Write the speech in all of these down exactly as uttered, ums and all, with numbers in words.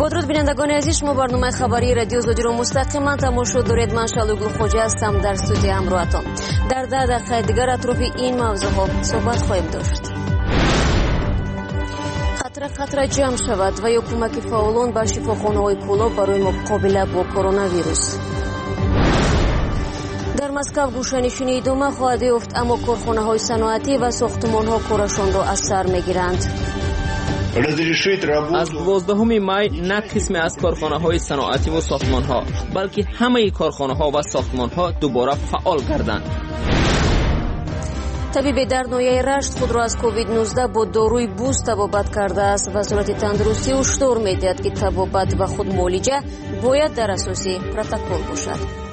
با درود بینندگان عزیز، شما برنامه خبری رادیو زودی رو مستقیما تماشا دارید. من شالوگل خوجه هستم در استودیو همراهتان. در ده دقیقه دیگر اطراف این موضوع ها صحبت خواهیم داشت. خطر خطر جمع شود و یا کمک فعالان به شفاخانه‌های کلاب برای مقابله با کرونا ویروس. در مسکو گوشه‌نشینی ادامه خواهد یافت، اما کارخانه‌های صنعتی و ساختمان‌ها کارشان را از سر می‌گیرند. از دوازدهم می نه قسمی از کارخانه‌های صنعتی و ساختمان‌ها بلکه همه کارخانه‌ها و ساختمان‌ها دوباره فعال گردند. طبیب در ناحیه رشت خود را از کووید نوزده با داروی بوست تبابت کرده است. وزارت تندرستی هشدار می‌دهد که تبابت و خود معالجه باید در اساس پروتکل باشد.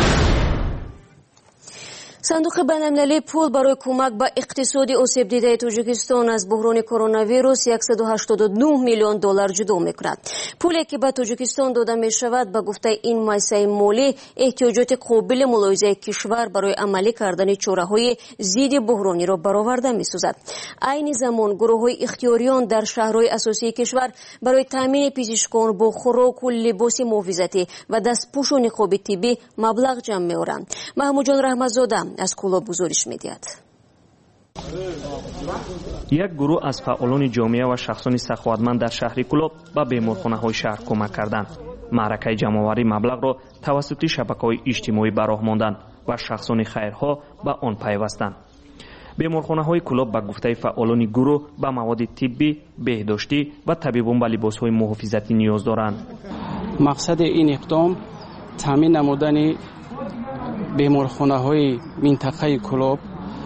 صندوق بین‌المللی پول برای کمک به اقتصاد آسیب دیده تاجیکستان از بحران کرونا ویروس صد و هشتاد و نه میلیون دلار جدا می‌کند. پولی که به تاجیکستان داده می‌شود به گفته این مؤسسه مالی احتیاجات قابل ملاحظه کشور برای عملی کردن چاره‌های ضد بحرانی را برآورده می‌سازد. عین زمان گروه‌های اختیاریان در شهرهای اساسی کشور برای تامین پزشکان با خوراک و لباس محافظتی و دستپوش و نقاب طبی مبلغ جمع می‌آورند. محمود جان رحمت‌زاده از کلاب گزارش می‌دهد. یک گروه از فعالان جامعه و شخصان سخاوتمند در شهر کلاب به بیمارخانه‌های شهر کمک کردند. معرکه جمع‌آوری مبلغ را توسط شبکه‌های اجتماعی به راه ماندند و شخصان خیرخواه به آن پیوستند. بیمارخانه‌های کلاب به گفته فعالان گروه به مواد طبی، بهداشتی و طبیبان به لباس‌های محافظتی نیاز دارند. مقصد این اقدام تامین نمودن بیمارخانه های منطقه کلاب،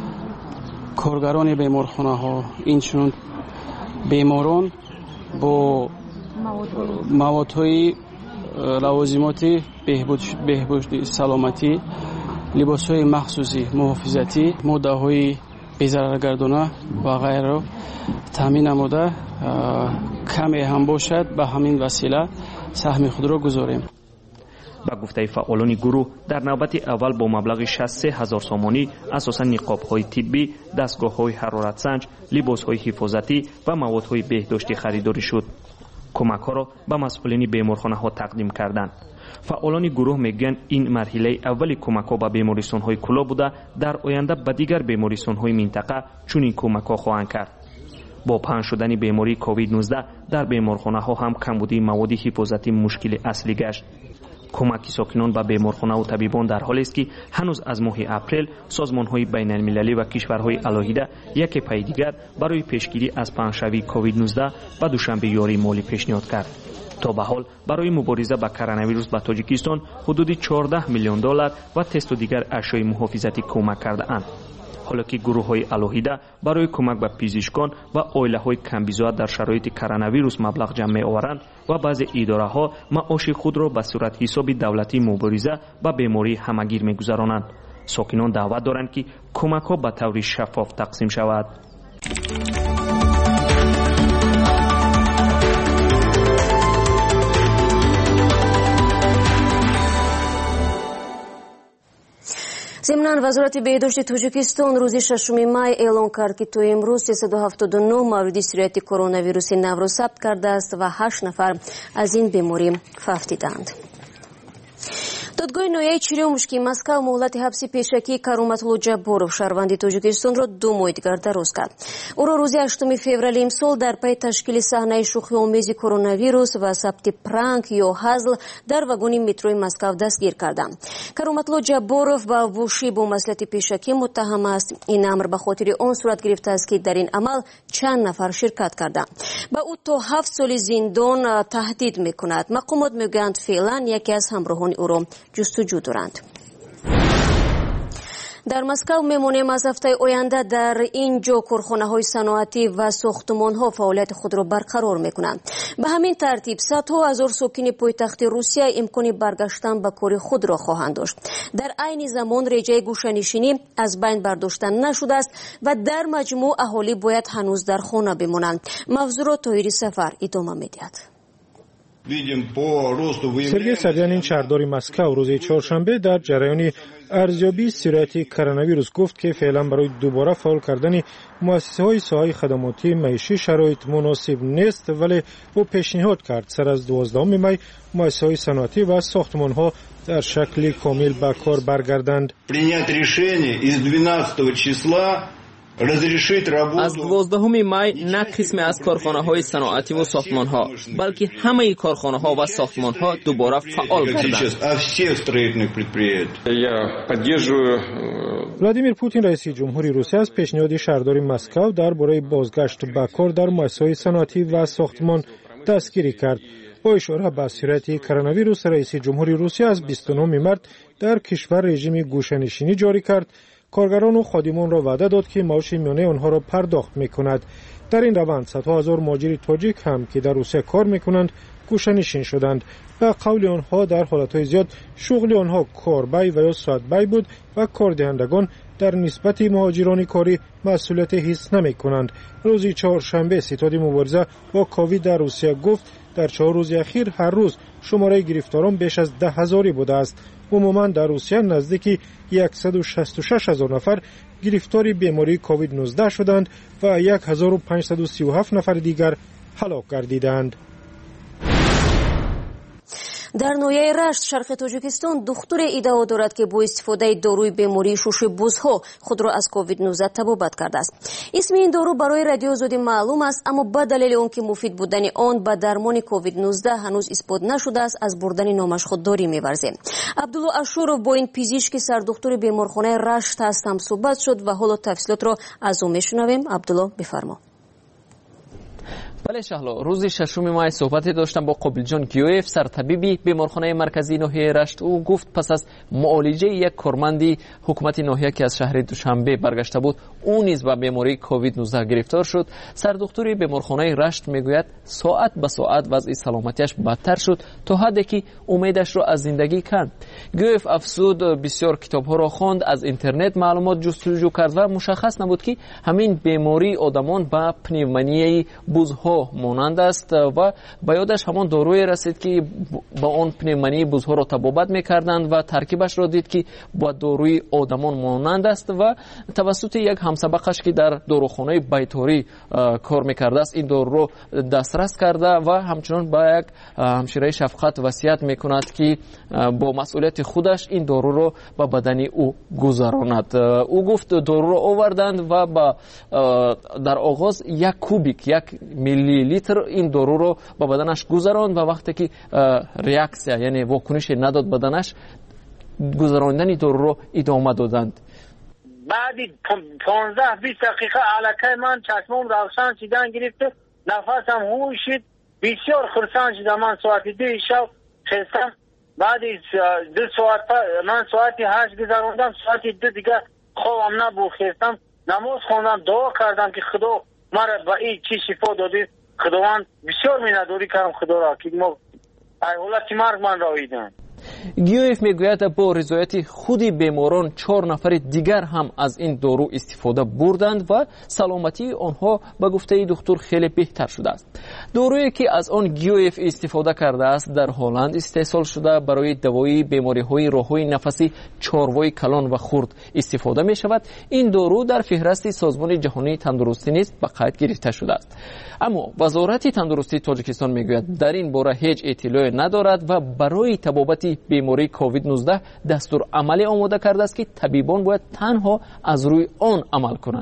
کارگران بیمارخانه ها، اینچنین بیماران با مواد های لوازمات بهبود سلامتی، لباس های مخصوصی محافظتی، ماده های بی‌ضررگردانه و غیره تامین نموده کمی هم باشد به همین وسیله سهم خود را گذاریم. با گفته فعالان گروه در نوبت اول با مبلغ شصت و سه هزار سامانی اساساً نقاب‌های طبی، دستگاه‌های حرارت سنج، لباس‌های حفاظتی و موادهای بهداشتی خریداری شد. کمک‌ها را به مسئولین بیمارخانه‌ها تقدیم کردند. فعالان گروه میگن این مرحله اول کمک‌ها به بیمارستان‌های کلاب بوده، در آینده به دیگر بیمارستان‌های منطقه چنین کمک‌ها خواهند کرد. با پنهان شدن بیماری کووید نوزده در بیمارخانه‌ها هم کمبودی مواد حفاظتی مشکل اصلی گشت. کمک ساکنان به بیمارخانه و طبیبان در حالی است که هنوز از ماه اپریل سازمان‌های بین‌المللی و کشورهای علاهیده یک پای دیگر برای پیشگیری از پنهانشوی کووید نوزده و دوشنبه یاری مالی پیشنهاد کرد. تا به حال برای مبارزه با کرونا ویروس به تاجیکستان حدود چهارده میلیون دلار و تست و دیگر اشیاء محافظتی کمک کرده اند. حالا که گروه‌های علاهیده برای کمک به پزشکان و عائله‌های کم‌بیزا در شرایط کرونا ویروس مبلغ جمع می‌آورند و بعضی اداره‌ها معاش خود را به صورت حساب دولتی مبارزه با بیماری همگیر می‌گذرانند. ساکنان دعوت دارند که کمک‌ها به طور شفاف تقسیم شود. ضمناً وزارت بهداشت تاجیکستان روز ششم می اعلام کرد که تا امروز سیصد و هفتاد و نه مورد سیریت کرونا ویروس نو را ثبت کرده است و هشت نفر از این بیماری فوت دیدند. دادگاه ناحیه چریومشکی مسکو مهلت حبس پیشکی کرامتالو جبورов شهروند تاجیکستان را دو ماه دیگر دراز کرد. او را روز هشتم فوریه امسال در پی تشکیل صحنه شوخی‌آمیز کرونا ویروس و ثبت پرانک یا هزل در واگن مترو مسکو دستگیر کردند. کرامتالو جبورов با وشی با مصلحت پیشکی متهم است. این امر به خاطر آن صورت گرفته است که در این عمل چند نفر شرکت کردند. با او تا هفت سال زندان تهدید میکند. مقامات میگویند فعلا یکی از همراهان او را جستجو دارند. در مسکو میمانیم. از هفته آینده در اینجا کارخانه‌های صنعتی و ساختمان‌ها فعالیت خود را برقرار می‌کنند. به همین ترتیب صدها هزار ساکن پایتخت روسیه امکان برگشتن به کار خود را خواهند داشت. در عین زمان رژه گوشه‌نشینی از بین برداشته نشده است و در مجموع اهالی باید هنوز در خانه بمانند. موضوع را طاهری سفر ادامه می‌دهد. سرگئی سریانین شهردار مسکو روز چهارشنبه در جریان ارزیابی سرعت کرونا ویروس گفت که فعلا برای دوباره فعال کردن مؤسسه‌های ساحه خدماتی معیشی شرایط مناسب نیست، ولی او پیشنهاد کرد سر از دوازدهم می مؤسسه‌های صنعتی و ساختمان‌ها در شکل کامل به کار برگردند. از دوازدهم می نه قسمی از کارخانه‌های صنعتی و ساختمان‌ها بلکه همه کارخانه‌ها و ساختمان‌ها دوباره فعال گردند. ولادیمیر پوتین رئیس جمهوری روسیه از پیشنهاد شهردار مسکو درباره بازگشت به کار در مؤسسه‌های صنعتی و ساختمان دستگیری کرد. با اشاره به سرعت کرونا ویروس، رئیس جمهوری روسیه از بیست و نهم مارس در کشور رژیم گوشه‌نشینی جاری کرد. کارگران و خادمان را وعده داد که معاش میانه آنها را پرداخت می‌کند. در این روند صدها هزار مهاجر تاجیک هم که در روسیه کار می‌کنند گوشه‌نشین شدند. به قول آنها در حالت‌های زیاد شغل آنها کاربی و یا ساعتبی بود و کاردهندگان در نسبت مهاجران کاری مسئولیت حس نمی‌کنند. روز چهارشنبه ستاد مبارزه با کووید در روسیه گفت در چهار روز اخیر هر روز شماره گرفتاران بیش از ده هزاری بوده است. عموما در روسیه نزدیک صد و شصت و شش هزار نفر گرفتار بیماری کووید نوزده شدند و هزار و پانصد و سی و هفت نفر دیگر هلاک گردیدند. در نویه رشت شرق تاجیکستان دختر ادعا دارد که با استفاده داروی بیماری شش بزها خود را از کووید نوزده تبابت کرده است. اسم این دارو برای رادیو آزادی معلوم است، اما به دلیل آنکه مفید بودن آن به درمان کووید نوزده هنوز اثبات نشده است از بردن نامش خودداری می‌ورزد. عبدالله اشورов با این پزشک سردختر بیمارخانه رشت است هم صحبت شد و حالا تفصیلات را از او میشنویم. عبدالله بفرما. بله شهلا، روز ششم ماه صحبتی داشتم با قابلجان گیویف، سرطبیبی بیمارخانه مرکزی ناحیه رشت. او گفت پس از معالجه یک کارمندی حکومت ناحیه که از شهر دوشنبه برگشته بود او نیز به بیماری کووید نوزده گرفتار شد. سردختری بیمارخانه رشت میگوید ساعت به ساعت وضع سلامتیش بدتر شد تا حدی که امیدش را از زندگی کند. گیویف افزود بسیار کتاب‌ها را خواند، از اینترنت معلومات جستجو کرد و مشخص نبود که همین بیماری آدمان به پنیومونی بزها مانند است و به یادش همان داروی رسید که با آن پنیومونی بزها را تبابت میکردند و ترکیبش را دید که با داروی آدمان مانند است و توسط یک همسبقش که در داروخانه بیتاری کار میکرده است این دارو را دسترس کرده و همچنان با یک همشیره شفقت وصیت میکند که با مسئولیت خودش این دارو را به بدن او گذراند. او گفت دارو را آوردند و با در آغاز یک کوبیک یک میلی لیتر این دارو رو به بدنش گذراند و وقتی که ریاکسیا یعنی واکنش نداد بدنش گذراندن دارو رو ادامه دادند. بعدی پانزده بیست دقیقه علکه من چشمم روشن شدن گرفت، نفسم هوش شد، بسیار خرسان شدم. من ساعت دو شب خستم، بعد دو ساعت من ساعت هشت گذراندم، ساعت دو دیگه خوابم نبود، خستم نماز خواندم، دعا کردم که خدا مرا با این چی شفا داده. خداوند بسیار مینداری کردم خدا را که ما حالت مرگ من را دیدم. گیویف میگوید با رضایت خودی بیماران چهار نفر دیگر هم از این دارو استفاده بردند و سلامتی آنها به گفته دکتر خیلی بهتر شده است. دارویی که از آن گیویف استفاده کرده است در هلند استحصال شده برای دوایی بیماری‌های راه‌های نفسی چاروای کلان و خرد استفاده می شود. این دارو در فهرست سازمان جهانی تندرستی نیز به قید گرفته شده است. اما وزارت تندرستی تاجیکستان میگوید در این باره هیچ اطلاعی ندارد و برای تبابت بیماری کووید نوزده دستور عملی آماده کرده است که طبیبان باید تنها از روی آن عمل کنند.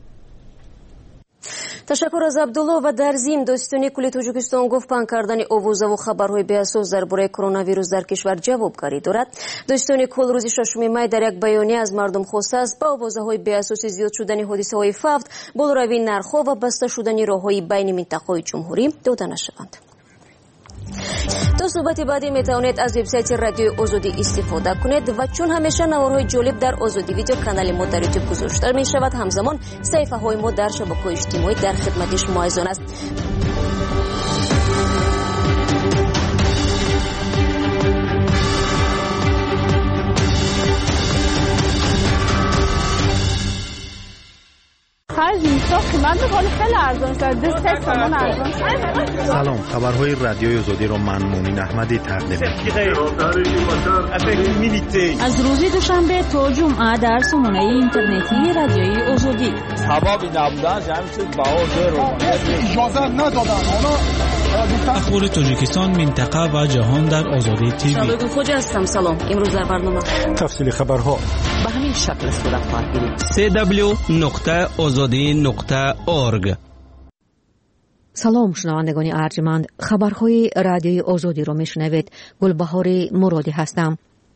تشکر از عبدالله. و در ضمن داستانی کل تاجیکستان گفت پنهان کردن آوازه و خبرهای بی‌اساس درباره کرونا ویروس در کشور جوابگاری دارد. داستانی کل روز ششم می در یک بیانیه از مردم خواسته است با آوازه های بی‌اساس زیاد شدن حادثه های فوت، بالاروی نرخ‌ها و بسته شدن راه‌های بین منطقه‌های جمهوری داده نشوند. تا صحبت بعدی می توانید از وبسایت رادیو آزادی استفاده کنید و چون همیشه نوارهای جالب در آزادی ویدیو کانال ما در یوتیوب گذاشته می شود، همزمان صفحه های ما در شبکه‌های اجتماعی در خدمت شما ایزان است. خرج میشه قیمت خیلی خیلی ارزان شد. دو سه تومن ارزان شد. سلام، خبرهای رادیوی آزادی را من مومن احمدی تقدیم می‌کنم. از روز دوشنبه تا جمعه در سامانه اینترنتی رادیوی آزادی. سبب نبودن جمعیت باور رو اجازه ندادن. اخبار تاجیکستان، منطقه و جهان در آزادی تیوی. شادو خوجا هستم. سلام. امروز در برنامه تفصیل خبرها به همین شکل است صورت خواهد گرفت. سی دبلیو نقطه آزادی نقطه اورگ. سلام شنوندگان ارجمند، خبرهای رادیوی آزادی را میشنوید. گلبهار مرادی هستم.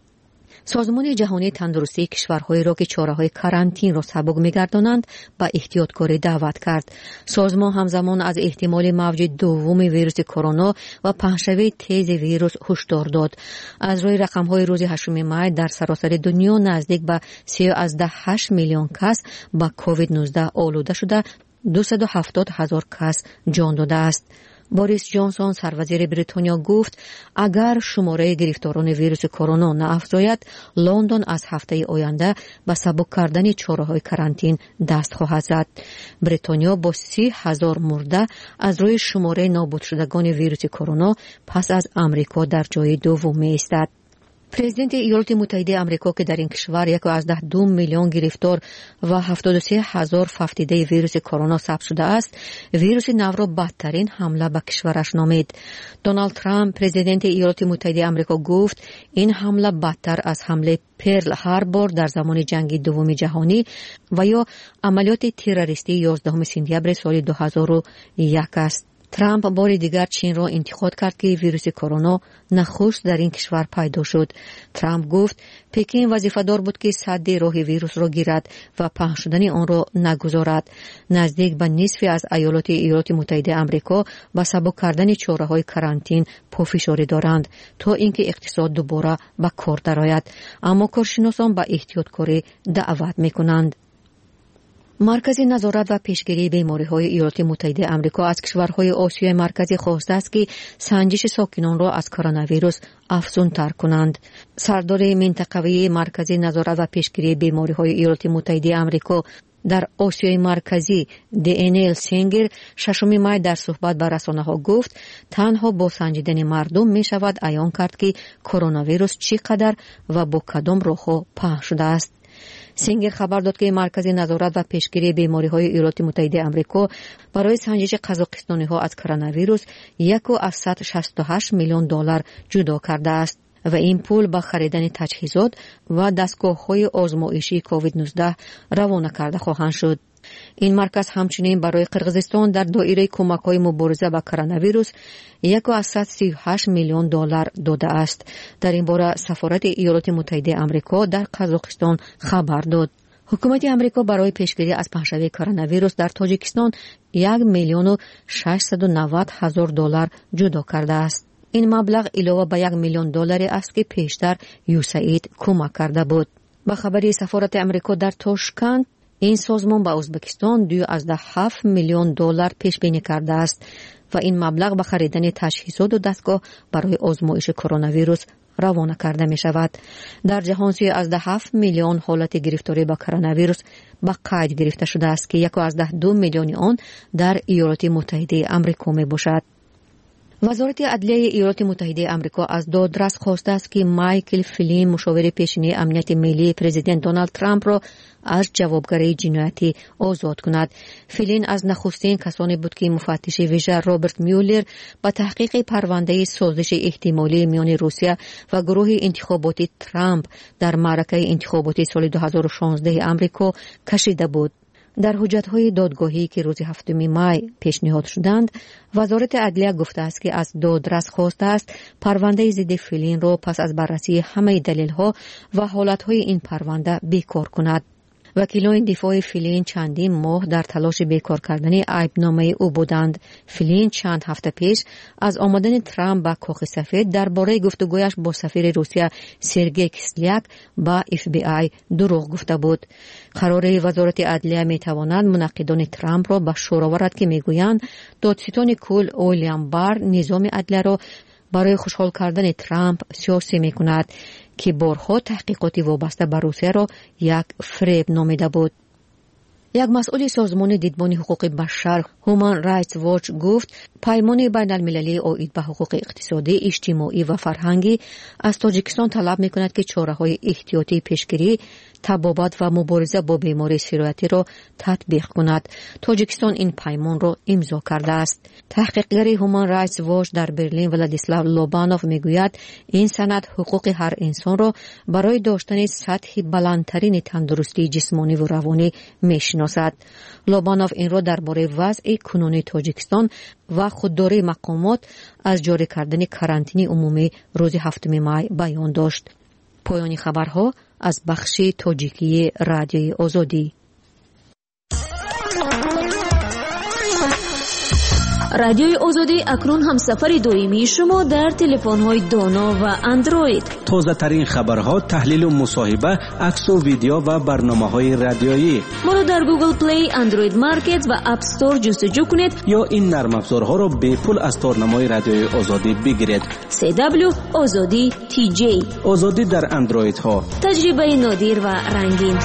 سازمان جهانی تندرستی کشورهایی را که چاره‌های کارانتین را سبک می‌گردانند به احتیاطکاری دعوت کرد. سازمان همزمان از احتمال موج دوم ویروس کرونا و پهن‌شوی تیز ویروس هشدار داد. از روی رقم‌های روز هشتم می در سراسر دنیا نزدیک به سی و هشت میلیون کس با کووید نوزده آلوده شده، دویست و هفتاد هزار کس جان داده است. بوریس جانسون سروزیر بریتانیا گفت اگر شماره گرفتاران ویروس کرونا نافزاید، لندن از هفته آینده به سبک کردن چاره‌های کارانتین دست خواهد زد. بریتانیا با سی هزار مرده از روی شماره نابود شدگان ویروس کرونا پس از امریکا در جای دوم ایستد. پرزیدنت ایالات متحده آمریکا که در این کشور یک و دو میلیون گرفتار و هفتاد و سه هزار فافدیده ویروس کرونا ثبت شده است، ویروس نو را بدترین حمله به کشورش نامید. دونالد ترامپ پرزیدنت ایالات متحده آمریکا گفت این حمله بدتر از حمله پرل هاربور در زمان جنگ دوم جهانی و یا عملیات تروریستی یازدهم سپتامبر سال دو هزار و یک است. ترامپ بار دیگر چین را انتقاد کرد که ویروس کرونا نخست در این کشور پیدا شد. ترامپ گفت پکین وظیفه‌دار بود که سد راه ویروس را گیرد و پهن شدن آن را نگذارد. نزدیک به نصف از ایالات ایالات متحده آمریکا با سبک کردن چاره‌های کارانتین پافشاری دارند تا اینکه اقتصاد دوباره به کار درآید، اما کارشناسان به احتیاطکاری دعوت می‌کنند. مرکز نظارت و پیشگیری بیماری‌های ایالات متحده آمریکا از کشورهای آسیای مرکزی خواسته است که سنجش ساکنان را از کرونا ویروس افزون‌تر کنند. سردار منطقوی مرکز نظارت و پیشگیری بیماری‌های ایالات متحده آمریکا در آسیای مرکزی دانیل سینگر ششم می در صحبت با رسانه‌ها گفت تنها با سنجیدن مردم می شود عیان کرد که کرونا ویروس چقدر و با کدام راه‌ها پهن شده است. سینگر خبر داد که مرکز نظارت و پیشگیری بیماری‌های ایالات متحده آمریکا برای سنجش قزاقستانی‌ها از کرونا ویروس یک و صد و شصت و هشت میلیون دلار جدا کرده است و این پول به خریدن تجهیزات و دستگاه‌های آزمایشی کووید نوزده روانه کرده خواهند شد. این مرکز همچنین برای قرقیزستان در دایره کمک‌های مبارزه با کرونا ویروس یک و صد و سی و هشت میلیون دلار داده است. در این باره سفارت ایالات متحده آمریکا در قزاقستان خبر داد. حکومت آمریکا برای پیشگیری از پهن‌شوی کرونا ویروس در تاجیکستان یک میلیون و ششصد و نود هزار دلار جدا کرده است. این مبلغ علاوه بر یک میلیون دلار است که پیشتر یوساید کمک کرده بود. با خبری سفارت آمریکا در تاشکند، این سازمان با ازبکستان دو از ده هفت میلیون دلار پیش بینی کرده است و این مبلغ به خریدن تجهیزات و دستگاه برای آزمایش کرونا ویروس روانه کرده می شود. در جهان سی از ده هفت میلیون حالت گرفتاری با کرونا ویروس به قید گرفته شده است که یک از ده دو میلیون آن در ایالات متحده آمریکا می باشد. وزارت عدلیه ایالات متحده آمریکا از دادرس خواسته است که مایکل فلین مشاور پیشینی امنیت ملی پرزیدنت دونالد ترامپ را از جوابگری جنایتی آزاد کند. فلین از نخستین کسانی بود که مفتش ویژه رابرت میولر با تحقیق پرونده سازش احتمالی میان روسیه و گروه انتخاباتی ترامپ در معرکه انتخاباتی سال دو هزار و شانزده آمریکا کشیده بود. در حجت‌های دادگاهی که روز هفتم می پیشنهاد شدند، وزارت عدلیه گفته است که از دادرس خواسته است پرونده ضد فلین را پس از بررسی همه دلیل‌ها و حالت‌های این پرونده بیکار کند. وکیلان دفاع فلین چندین ماه در تلاش بیکار کردن عیبنامه او بودند. فلین چند هفته پیش از آمدن ترامپ به کاخ سفید درباره گفتگویش با سفیر روسیه سرگئی کیسلیاک با اف بی آی دروغ گفته بود. قرار وزارت عدلیه می تواند منقدان ترامپ را به شور آورد که میگویند دادستان کل ویلیام بار نظام عدلیه را برای خوشحال کردن ترامپ سیاسی می کند که بارها تحقیقاتی وابسته به روسیه را یک فریب نامیده بود. یک مسئول سازمان دیدبان حقوق بشر هومن رایتس واچ گفت پیمان بین المللی عاید به حقوق اقتصادی، اجتماعی و فرهنگی از تاجیکستان طلب می‌کند که چاره‌های احتیاطی پیشگیری، تبابت و مبارزه با بیماری سرایتی را تطبیق کند. تاجیکستان این پیمان را امضا کرده است. تحقیقگر هومن رایتس واچ در برلین ولادیسلاو لوبانوف میگوید این سند حقوق هر انسان را برای داشتن سطح بلندترین تندرستی جسمانی و روانی میشناسد. لوبانوف این را درباره وضع کنونی تاجیکستان و خودداری مقامات از جاری کردن کارانتین عمومی روز هفتم می بیان داشت. پایان خبرها از بخش تاجیکی رادیوی آزادی. رادیوی آزادی اکنون هم سفر دائمی شما در تلفن‌های دانا و اندروید. تازه ترین خبرها، تحلیل و مصاحبه، عکس و ویدیو و برنامه‌های رادیویی. ما را در گوگل پلی، اندروید مارکت و اپ استور جستجو کنید یا این نرم افزارها را به پول از تارنمای رادیوی آزادی بگیرید. سی دبلیو آزادی تی جی. آزادی در اندروید ها. تجربه نادر و رنگین.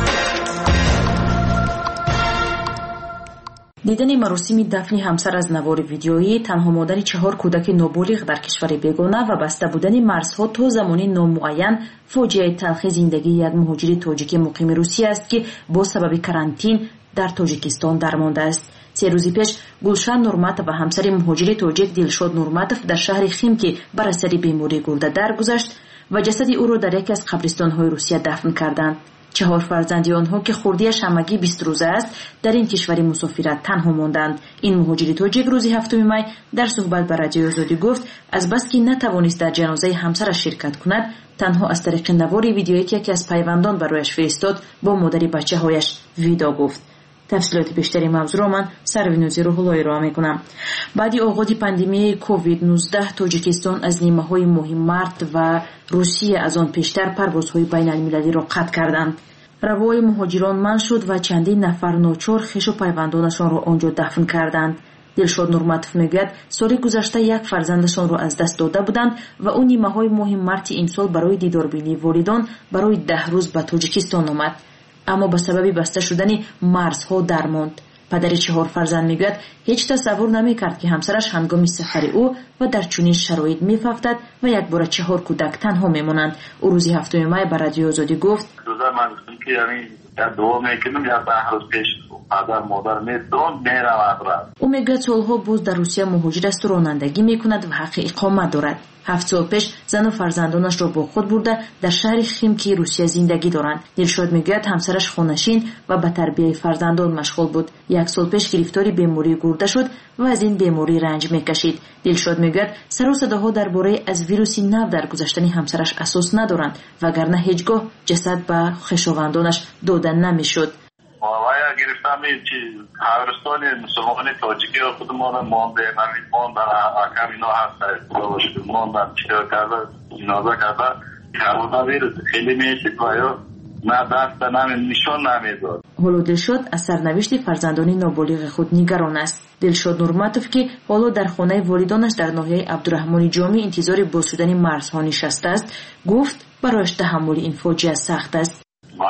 دیدن مراسم دفن همسر از نوار ویدیویی، تنها مادر چهار کودک نابالغ در کشور بیگانه و بسته بودن مرزها تا زمان نامعین، فاجعه تلخ زندگی یک مهاجر تاجیک مقیم روسیه است که با سبب کارانتین در تاجیکستان درمانده است. سه روز پیش گلشن نورماتوف و همسر مهاجر تاجیک دلشاد نورماتوف در شهر خیمکی بر اثر بیماری گرده درگذشت و جسد او را در یکی از قبرستان‌های روسیه دفن کردند. چهار فرزند آنها که خردیش همگی بیست روزه است در این کشور مسافرت تنها ماندند. این مهاجر تاجیک روز هفتم می در صحبت با رادیوی آزادی گفت از بس که نتوانست در جنازه همسرش شرکت کند، تنها از طریق نوار ویدیویی که یکی از پیوندان برایش فرستاد با مادر بچه‌هایش ویدا گفت. تفصیلات بیشتری موضوع را من سروینوزی روح‌اللهی را میکنم. بعد آغاز پاندمی کووید نوزده تاجیکستان از نیمه‌های ماه مارت و روسیه از آن پیشتر پروازهای بین المللی را قطع کردند. روای مهاجران منع شد و چندین نفر ناچار خویش و پیوندانشان را آنجا دفن کردند. دلشاد نورماتوف میگوید سال گذشته یک فرزندشان را از دست داده بودند و او نیمه‌های ماه مارت این سال برای دیداربینی والدان برای ده روز به تاجیکستان آمد، اما به سبب بسته شدن مرزها درماند. پدر چهار فرزند میگوید هیچ تصور نمیکرد که همسرش هنگام سفر او و در چنین شرایط میفافتد و یک بار چهار کودک تنها میمانند. او روز هفتم می بر رادیو آزادی گفت دوزار من گفتم که یعنی در دو میکنم یا ده روز پیش پدر مادر میدون میرم. او میگوید سالها باز در روسیه مهاجر است و رانندگی میکند و حق اقامت دارد. هفت سال پیش زن و فرزندانش را با خود برده در شهر خیمکی روسیه زندگی دارند. دلشاد میگوید همسرش خانشین و به تربیت فرزندان مشغول بود. یک سال پیش گرفتار بیماری گرده شد و از این بیماری رنج میکشید. دلشاد میگوید سر و صداها درباره از ویروس نو در گذشتن همسرش اساس ندارند وگرنه هیچگاه جسد به خویشاوندانش داده نمیشد. وایا گرفتم این چیز هرستان مسلمانی تاجیکی و خودمان مانده نمید ماندن اکم اینا هست باشه ماندن چیکار کرده جنازه کرده کرونا ویروس خیلی میشید و یا نه دست نمی نشان نمیداد. حالا دلشاد از سرنوشت فرزندان نابالغ خود نگران است. دلشاد نورماتوف که حالا در خانه والدانش در ناحیه عبدالرحمن جامی انتظار باز شدن مرزها نشسته است، گفت برایش تحمل این فاجعه سخت است.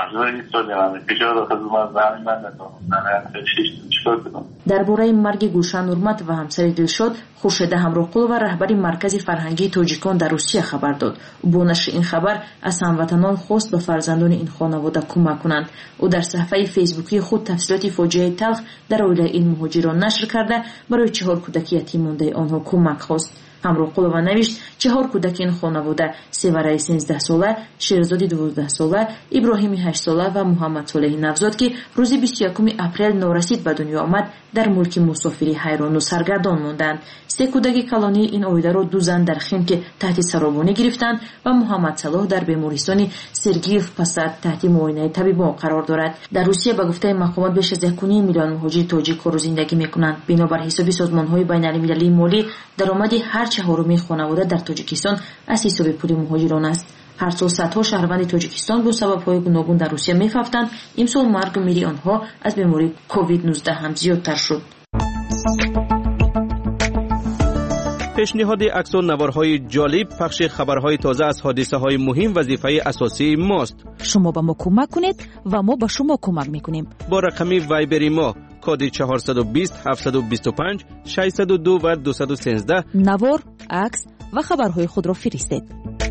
درباره مرگ گلشن نورماتوف و همسر دلشاد خورشید همراقلو و رهبر مرکز فرهنگی تاجیکان در روسیه خبر داد. او با نشر این خبر از هموطنان خواست به فرزندان این خانواده کمک کنند. او در صفحه فیسبوکی خود تفصیلات فاجعه تلخ در عائله این مهاجران نشر کرده برای چهار کودک یتیم مانده آنها کمک خواست. همراقلو نوشت چهار کودک این خانواده سیورای سیزده ساله، شیرزادی دوازده ساله، ابراهیمی هشت ساله و محمد صالحی نوزاد که روز بیست و یکم اپریل نورسید به دنیا آمد در ملک مسافری حیران و سرگردان ماندند. سه کودک کلانی این عائله را دو زن در خیم که تحت سرابانی گرفتند و محمد صلاح در بیمارستان سرگیف پاساد تحت معاینه طبیبان قرار دارد. در روسیه به گفته مقامات بیش از یک میلیون مهاجر تاجیک رو زندگی میکنند. بنابر حساب سازمان‌های بین‌المللی مالی درآمد هر چهارم خانواده در تاجیکستان از حساب پول مهاجران است. هر سال صدها شهروند تاجیکستان با سبب‌های گوناگون در روسیه می‌افتند. امسال مرگ و میر آنها از بیماری کووید نوزده هم زیادتر شد. پیشنهاد عکس و نوارهای جالب، پخش خبرهای تازه از حادثه های مهم وظیفه اساسی ماست. شما به ما کمک کنید و ما به شما کمک میکنیم. با رقمی وایبری ما کد چهارصد و بیست هفتصد و بیست و پنج ششصد و دو و دویست و سیزده نوار، عکس و خبرهای خود را فرستید.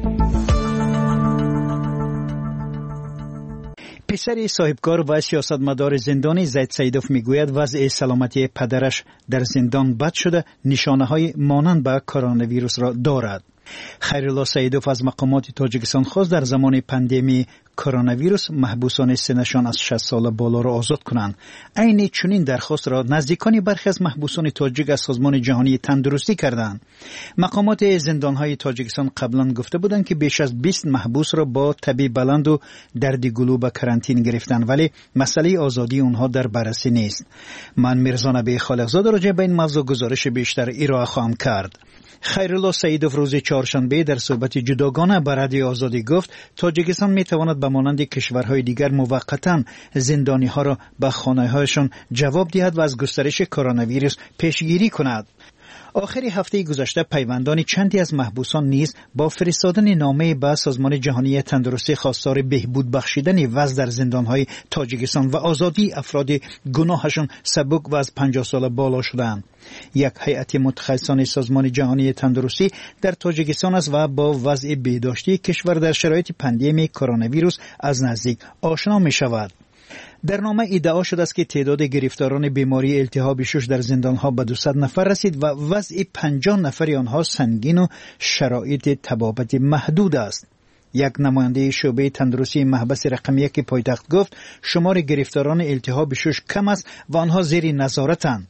پسر صاحبکار و سیاستمدار زندانی زید سیدوف میگوید وضع سلامتی پدرش در زندان بد شده، نشانه‌های مانند به کرونا ویروس را دارد. خیرالله سیدوف از مقامات تاجیکستان خواست در زمان پاندمی کرونا ویروس محبوسان سنشان از شصت سال بالا را آزاد کنند. عین چنین درخواست را نزدیکان برخی از محبوسان تاجیک از سازمان جهانی تندرستی کردند. مقامات زندان‌های تاجیکستان قبلا گفته بودند که بیش از بیست محبوس را با تبی بلند و درد گلو به کرانتین گرفتند، ولی مسئله آزادی آنها در بررسی نیست. من میرزا نبی خالقزاده راجع به این موضوع گزارش بیشتر ارائه خواهم کرد. خیرالله سیدوف روز چهارشنبه در صحبت جداگانه با رادیو آزادی گفت تاجیکستان می تواند به مانند کشورهای دیگر موقتا زندانی ها را به خانه هایشان جواب دهد و از گسترش کرونا ویروس پیشگیری کند. آخر هفته گذشته پیوندان چندی از محبوسان نیز با فرستادن نامه به سازمان جهانی تندرستی خواستار بهبود بخشیدن وضع در زندان‌های تاجیکستان و آزادی افراد گناهشان سبک و از پنجاه سال بالا شدند. یک هیئت متخصصان سازمان جهانی تندرستی در تاجیکستان است و با وضع بهداشتی کشور در شرایط پاندمی کرونا ویروس از نزدیک آشنا می شود. در نامه ادعا شده است که تعداد گرفتاران بیماری التهاب شش در زندان‌ها به دویست نفر رسید و وضع پنجاه نفر آنها سنگین و شرایط طبابت محدود است. یک نماینده شعبه تندرستی محبس رقم یک پایتخت گفت شمار گرفتاران التهاب شش کم است و آنها زیر نظارتند.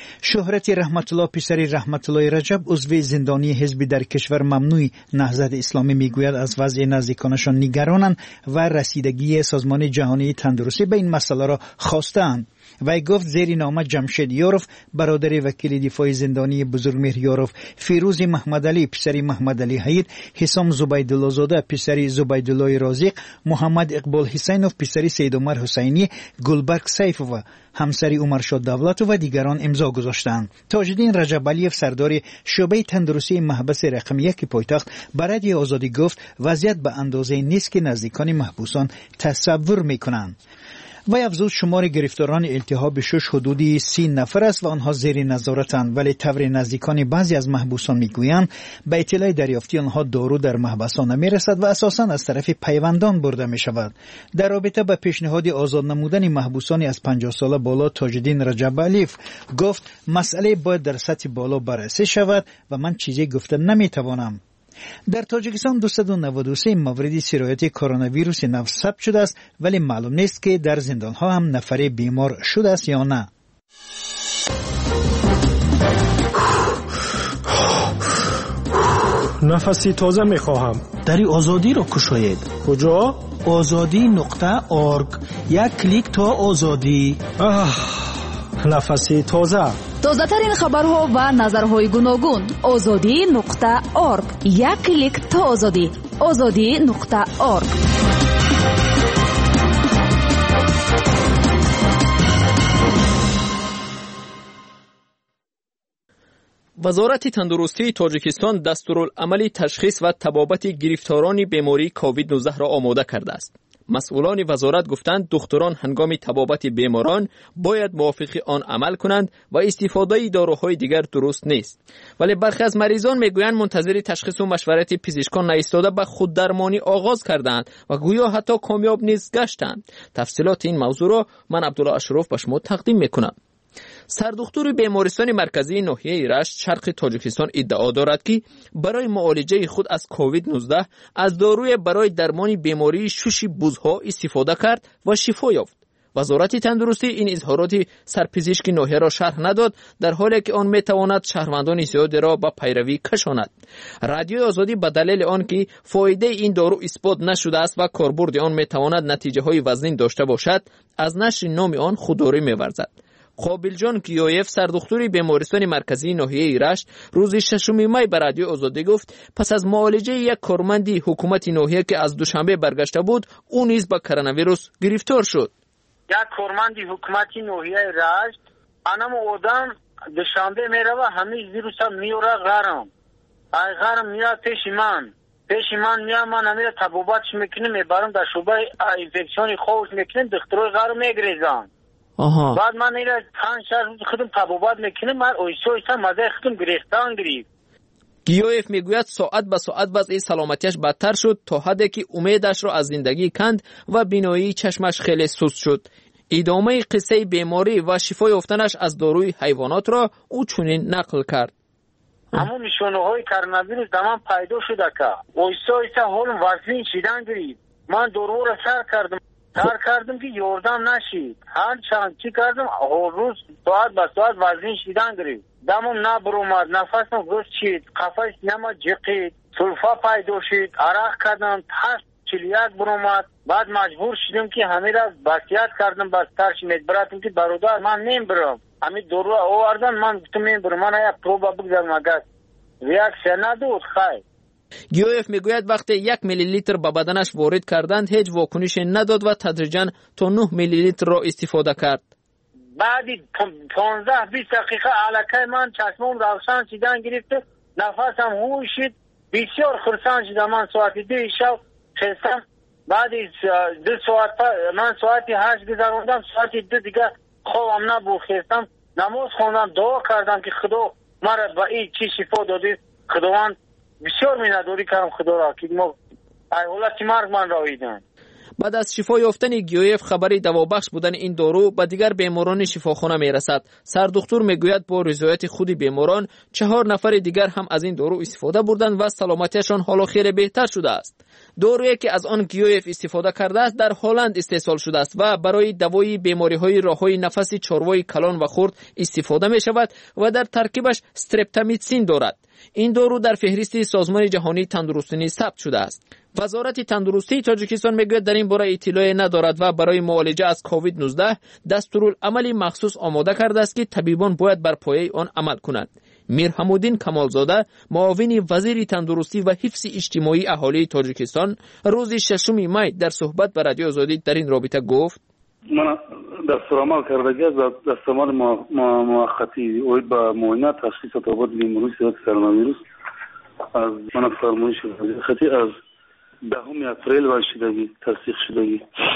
شهرت رحمت الله پسر رحمت الله رجب عضو زندانی حزبی در کشور ممنوع نهضت اسلامی میگوید از وضع نزدیکانشان نگرانند و رسیدگی سازمان جهانی تندرستی به این مسئله را خواستند. وی گفت زیر نامه جمشید یاروف برادر وکیل دفاع زندانی بزرگمهر یاروف، فیروز محمد علی پسر محمد علی حید، حسام زبیدالله زاده پسر زبیدالله رازق، محمد اقبال حسینوف پسر سید عمر حسینی، گلبرگ سیف و همسری عمرشاد دولت و دیگران امضا گذاشتند. تاجالدین رجب علیف سردار شعبه تندرستی محبس رقم یک پایتخت برای آزادی گفت وضعیت به اندازه نیست که نزدیکان محبوسان تصور میکنند. وی افزود شمار گرفتاران التهاب شش حدودی سی نفر است و آنها زیر نظارتند، ولی طور نزدیکان بعضی از محبوسان میگویند به اطلاع دریافتی آنها دارو در محبسانه میرسد و اساساً از طرف پیوندان برده می شود. در رابطه با پیشنهاد آزاد نمودن محبوسان از پنجاه ساله بالا تاجالدین رجب علیف گفت مسئله باید در سطح بالا بررسی شود و من چیزی گفته نمیتوانم. در تاجیکستان دویست و نود و سه مورد سرایت کرونا ویروس نو ثبت شده است، ولی معلوم نیست که در زندان ها هم نفر بیمار شده است یا نه. نفسی تازه می خواهم. دری آزادی را کشاید. کجا؟ آزادی نقطه آرگ. یک کلیک تا آزادی. آه نفسی تازه. تازه ترین خبرها و نظرهای گوناگون. آزادی نقطه آرگ. یک کلیک تا آزادی. آزادی نقطه آرگ. وزارت تندرستی تاجیکستان دستورالعمل تشخیص و طبابت گرفتاران بیماری کووید نوزده را آماده کرده است. مسئولان وزارت گفتند دکتران هنگام طبابت بیماران باید موافق آن عمل کنند و استفاده داروهای دیگر درست نیست. ولی برخی از مریضان میگویند منتظر تشخیص و مشورت پزشکان نایستاده به خوددرمانی آغاز کردند و گویا حتی کامیاب نیز گشتند. تفصیلات این موضوع را من عبدالله اشرف به شما تقدیم میکنم. سردکتر بیمارستان مرکزی ناحیه رشت شرق تاجیکستان ادعا دارد که برای معالجه خود از کووید نوزده از داروی برای درمان بیماری شش بزها استفاده کرد و شفا یافت. وزارت تندرستی این اظهارات سرپزشک ناحیه را شرح نداد، در حالی که آن میتواند شهروندان زیادی را به پیروی کشاند. رادیو آزادی به دلیل آن که فایده این دارو اثبات نشده است و کاربرد آن میتواند نتیجه های وزنین داشته باشد، از نشر نام آن خودداری می‌ورزد. قابلجان گیویف سردکتر بیمارستان مرکزی ناحیه رشت روز ششم می به رادیو آزادی گفت پس از معالجه یک کارمند حکومت ناحیه که از دوشنبه برگشته بود، او نیز به کرونا ویروس گرفتار شد. یک کارمند حکومت ناحیه رشت انم آدم دوشنبه میره و همه ویروس میوره غرام ای غرم میاد پیش من پیش من میام، من همین تبوباتش میکنیم میبرم در شعبه اینفکسیون خوش میکنیم، دکترای غرم میگریزن. آها. بعد من اینا پنج شش روز خودم تبوبات میکنیم، من اویسو ایسا مزه خودم گریختان گرفت. گیویف میگوید ساعت به ساعت وضع سلامتیش بدتر شد تا حدی که امیدش را از زندگی کند و بینایی چشمش خیلی سست شد. ادامه قصه بیماری و شفای یافتنش از داروی حیوانات را او چنین نقل کرد. همون نشانه های کرونا ویروس در من پیدا شده که اویسا ایسا حالم وزین شیدن گرفت. من دارو را سر کردم سر کردم که یاردم نشید. هر چند چی کردم هر روز ساعت به ساعت وزین شیدن گرفت. دمم نبرومد، نفسم گوشت چید، قفای سینما جقید، سلفا پیدا شد، عرق کردم، تشت چلیت برومد. بعد مجبور شدم که همه را بسیت کردم، بس ترش میدبراتم که برادر من نیم برم. همین دورو آوردن، من گفتم نیم برم، من یک پروبا بگذارم اگر ریاکشن ندود خیر. گیویف میگوید وقتی یک میلی لیتر به بدنش وارد کردند هیچ واکنشی نداد و تدریجاً تا نه میلی لیتر را استفاده کرد. بعدی پانزده بیست دقیقه علکه من چشمم روشن شدن گرفت، نفسم هوش شد، بسیار خرسان شدم. من ساعت دو شب خستم، بعد دو ساعت من ساعتی هشت گذراندم، ساعت دو دیگه خوابم نبود، خستم نماز خوندم، دعا کردم که خدا مرا به این چی شفا داده. خداوند بسیار مینداری کردم خدا را که ما ای حالت مرگ من را ویدن. بعد از شفا یافتن گیویف خبری دوابخش بودن این دارو به دیگر بیماران شفاخانه میرسد. سردکتر میگوید با رضایت خود بیماران چهار نفر دیگر هم از این دارو استفاده بردند و سلامتیشان حالا خیلی بهتر شده است. دارویی که از آن گیویف استفاده کرده است در هلند استحصال شده است و برای دوای بیماری‌های راه‌های نفسی چاروای کلان و خرد استفاده می شود و در ترکیبش استرپتامیتسین دارد. این دارو در فهرست سازمان جهانی تندرستی ثبت شده است. وزارت تندرستی تاجیکستان میگوید در این باره اطلاعی ندارد و برای معالجه از کووید نوزده دستورالعملی مخصوص آماده کرده است که طبیبان باید بر پایه آن عمل کنند. میر حمودین کمالزاده معاون وزیر تندرستی و حفظ اجتماعی اهالی تاجیکستان روز ششم می در صحبت با رادیو آزادی در این رابطه گفت: من دستورالعمل کردگی از دستورالعمل موقتی اوید با معاینه تشخیص و تابعات بیماری کرونا ویروس از من فرمایش خطی از دهم اپریل و شدگی تصدیق شدگی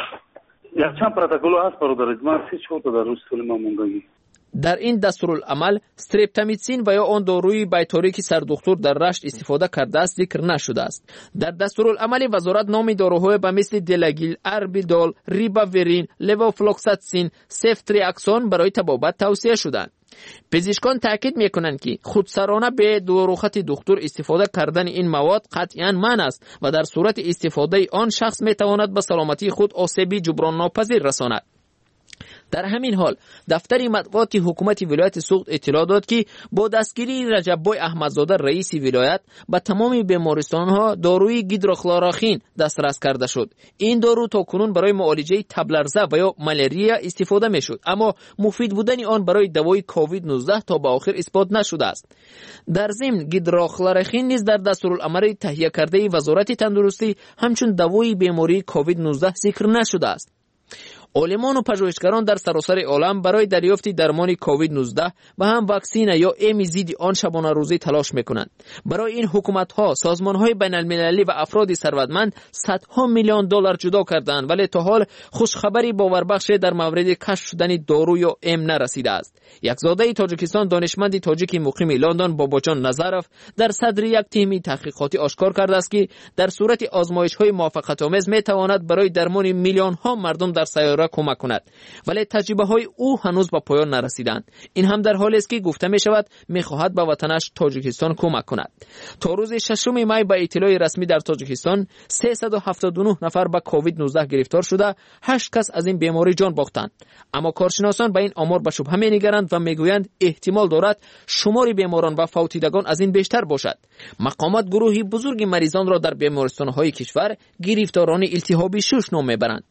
یک چند پروتکل هست برادر من سه چهار تا در روز طول ما موندگی. در این دستورالعمل استرپتامیتسین و یا آن داروی بیطاری که سردکتر در رشت استفاده کرده است ذکر نشده است. در دستورالعمل وزارت نام داروهای به مثل دلگیل، اربیدول، ریباورین، لوفلوکساتین، سفتریاکسون برای طبابت توصیه شدند. پزشکان تاکید میکنند که خودسرانه به داروخط دکتر استفاده کردن این مواد قطعاً منع است و در صورت استفاده آن شخص میتواند به سلامتی خود آسیب جبران ناپذیر رساند. در همین حال دفتر مطبوعات حکومت ولایت سوخت اطلاع داد که با دستگیری رجب‌بای احمدزاده رئیس ولایت به تمام بیمارستان‌ها داروی گیدروکلوراخین دسترس کرده شد. این دارو تا کنون برای معالجه تب لرزه و یا مالاریا استفاده می‌شد، اما مفید بودن آن برای دوای کووید نوزده تا به آخر اثبات نشده است. در ضمن گیدروکلوراخین نیز در دستورالعمل تهیه کرده وزارت تندرستی همچون دوای بیماری کووید نوزده ذکر نشده است. عالمان و پژوهشگران در سراسر عالم برای دریافت درمان کووید نوزده و هم واکسین یا ام ضد آن شبانه روزی تلاش میکنند. برای این حکومت‌ها، سازمان‌های بین‌المللی و افراد ثروتمند صدها میلیون دلار جدا کردند، ولی تا حال خوشخبری باوربخش در مورد کشف شدن دارو یا ام نرسیده است. یک زاده تاجیکستان دانشمند تاجیک مقیم لندن باباجان نظرف در صدر یک تیم تحقیقاتی آشکار کرده است که در صورت آزمایش‌های موفقیت‌آمیز می‌تواند برای درمان میلیون‌ها مردم در سیاره کمک کند، ولی تجربه های او هنوز به پایان نرسیدند. این هم در حالی است که گفته می شود می خواهد به وطنش تاجیکستان کمک کند. تا روز ششم می به اطلاع رسمی در تاجیکستان سیصد و هفتاد و نه نفر به کووید نوزده گرفتار شده، هشت کس از این بیماری جان باختند. اما کارشناسان به این آمار به شبهه می نگرند و می گویند احتمال دارد شمار بیماران و فوتیدگان از این بیشتر باشد. مقامات گروهی بزرگ مریضان را در بیمارستان‌های کشور گرفتاران التهاب شش نام میبرند.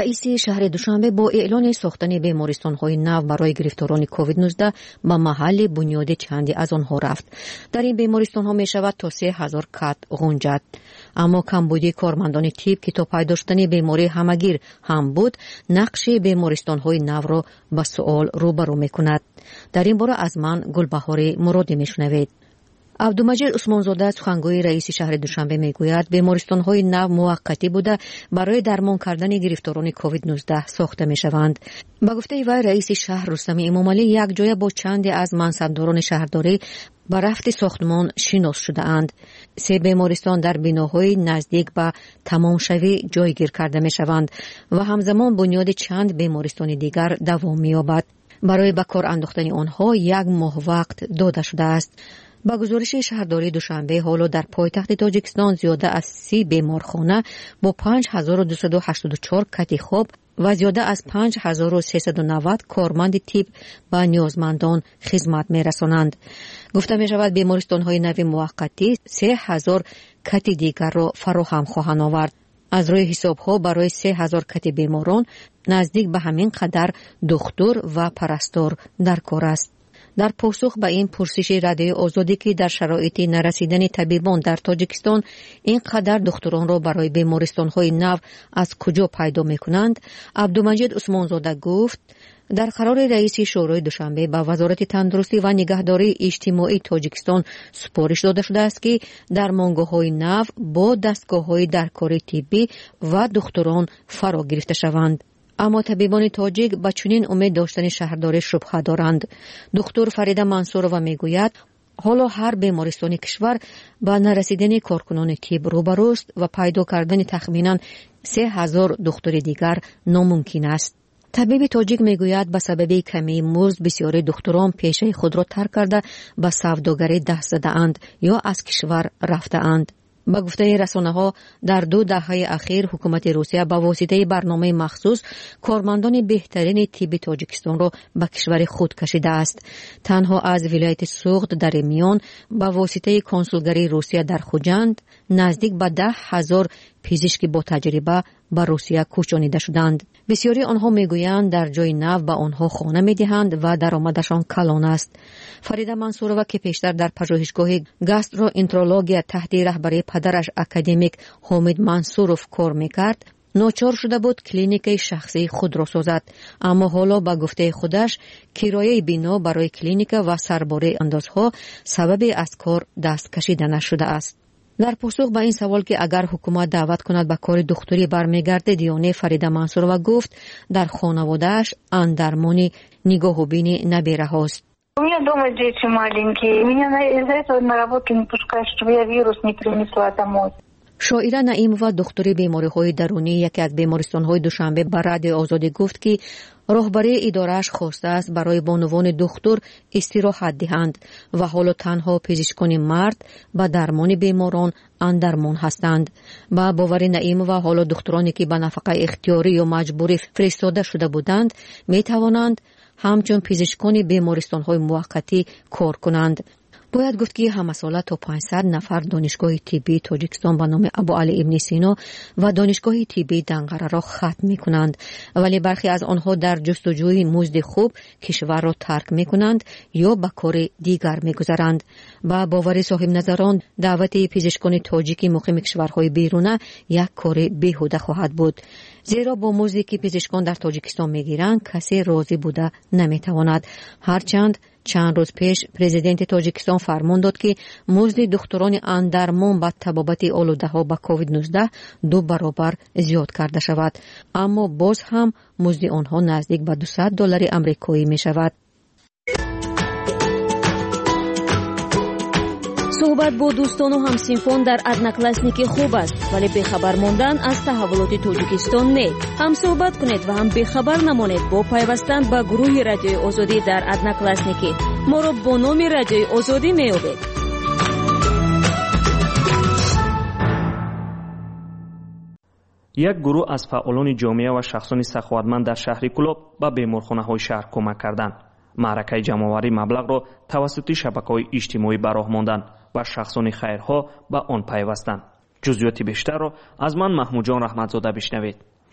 رئیس شهر دوشنبه با اعلان ساختن بیمارستان‌های نو برای گرفتاران کووید نوزده به محل بنیاد چندی از آنها رفت. در این بیمارستان‌ها می‌شود تا سه هزار کت غنجت. اما کمبودی کارمندان تیپ که تا پیدا شدن بیماری همگیر هم بود، نقش بیمارستان‌های نو را به سؤال روبرو می‌کند. در این باره از من گلبهار مرادی می‌شنوید. عبدالمجید عثمانزاده سخنگوی رئیس شهر دوشنبه میگوید بیمارستان‌های نو موقتی بوده برای درمان کردن گرفتاران کووید نوزده ساخته می‌شوند. با گفته وی رئیس شهر رستم امامعلی یک جای با چندی از منصبداران شهرداری با رفت ساختمان شناس شده اند. سه بیمارستان در بناهای نزدیک به تمامشوی جایگیر کرده می‌شوند و همزمان بنیاد چند بیمارستان دیگر دوام می‌یابد. برای به کار انداختن آنها یک ماه وقت داده شده است. با گزارش شهرداری دوشنبه حالا در پایتخت تاجیکستان زیاده از سی بیمارخانه با پنج هزار و دویست و هشتاد و چهار کت خواب و زیاده از پنج هزار و سیصد و نود کارمند تیپ به نیازمندان خدمت می‌رسانند. گفته می‌شود بیمارستان‌های نو موقتی سه هزار کت دیگر را فراهم خواهند آورد. از روی حساب‌ها برای سه هزار کت بیماران نزدیک به همین قدر دکتر و پرستار در کار است. در پاسخ به این پرسش رادیوی آزادی که در شرایط نرسیدن طبیبان در تاجیکستان اینقدر دکتران را برای بیمارستان‌های نو از کجا پیدا می‌کنند، عبدالمجید عثمانزاده گفت در قرار رئیس شورای دوشنبه به وزارت تندرستی و نگهداری اجتماعی تاجیکستان سپارش داده شده است که درمانگاه‌های نو با دستگاه‌های درکاری طبی و دکتران فرا گرفته شوند. اما طبیبان تاجیک با چنین امید داشتن شهرداری شبهه دارند. دکتر فریده منصورова میگوید حالا هر بیمارستان کشور با نرسیدن کارکنان طب روبروست و پیدا کردن تخمینا سه هزار دکتر دیگر ناممکن است. طبیب تاجیک میگوید به سبب کمی مزد بسیاری دکتران پیشه خود را ترک کرده به سوداگری دست زده اند یا از کشور رفته اند. با گفته رسانه‌ها در دو دهه اخیر حکومت روسیه با واسطه برنامه مخصوص کارمندان بهترین طب تاجیکستان را به کشور خود کشیده است. تنها از ولایت سوغد در میان با واسطه کنسولگری روسیه در خوجند نزدیک به ده هزار پزشک با تجربه به روسیه کوچانیده شدند. بسیاری آنها میگویند در جای نو به آنها خانه میدهند و درآمدشان کلان است. فریده منصورова که پیشتر در پژوهشگاه گاستروانترولوژی تحت رهبری پدرش اکادمیک حامد منصوروف کار میکرد، ناچار شده بود کلینیک شخصی خود را سازد. اما حالا با گفته خودش کرایه بنا برای کلینیک و سرباره اندازها سبب از کار دست کشیده نشده است. در پاسخ به این سوال که اگر حکومت دعوت کند به کار دکتری برمیگرده، دیانه فریده منصورova گفت در خانواده‌اش اندرمانی نگاه و بین نبیره هاست. У меня дома дети маленькие. Меня из-за этого на работу не пускают, чтобы я вирус не принесла домой. شاعره نعیمova دکتر بیماری‌های درونی یکی از بیمارستان‌های دوشنبه به رادیو آزادی گفت که راهبری اداره‌اش خواسته است برای بانوان دکتر استراحت دهند و حالا تنها پزشکان مرد به درمان بیماران اندرمان هستند. با باور نعیمova حالا دکترانی که به نفقه اختیاری یا مجبوری فرستاده شده بودند می توانند همچون پزشکان بیمارستان‌های موقتی کار کنند. باید گفت که همه ساله تا پانصد نفر دانشگاه طبی تاجیکستان به نام ابوعلی ابن سینا و دانشگاه طبی دنقره را ختم می کنند، ولی برخی از آنها در جستجوی مزد خوب کشور را ترک می کنند یا به کار دیگر می گذارند. با باور صاحب نظران دعوت پزشکان تاجیکی مقیم کشورهای بیرونه یک کار بیهوده خواهد بود، زیرا با مزدی که پزشکان در تاجیکستان می گیرند کسی راضی بوده نمی تواند. هرچند چند روز پیش پرزیدنت تاجیکستان فرمان داد که مزد دکتران اندرمان با تبابت آلوده ها با کووید نوزده دو برابر زیاد کرده شود، اما باز هم مزد آنها نزدیک به دویست دلار آمریکایی می شود. صحبت با دوستان و همسینفان در ادناکلاسنیکی خوب است، ولی بخبر ماندن از تحولات تاجیکستان نه. هم صحبت کنید و هم بخبر نمانید با پیوستن به گروه رادیوی آزادی در ادناکلاسنیکی. ما را با نام رادیوی آزادی می‌یابید. یک گروه از فعالان جامعه و شخصان سخاوتمند در شهر کلوب به بیمارخانه‌های شهر کمک کردند. معرکه جمع‌آوری مبلغ را توسط شبکه‌های اجتماعی به راه ماندند و شخصان خیرها به آن پیوستند. جزئیات بیشتر را از من محمود جان رحمتزاده بشنوید.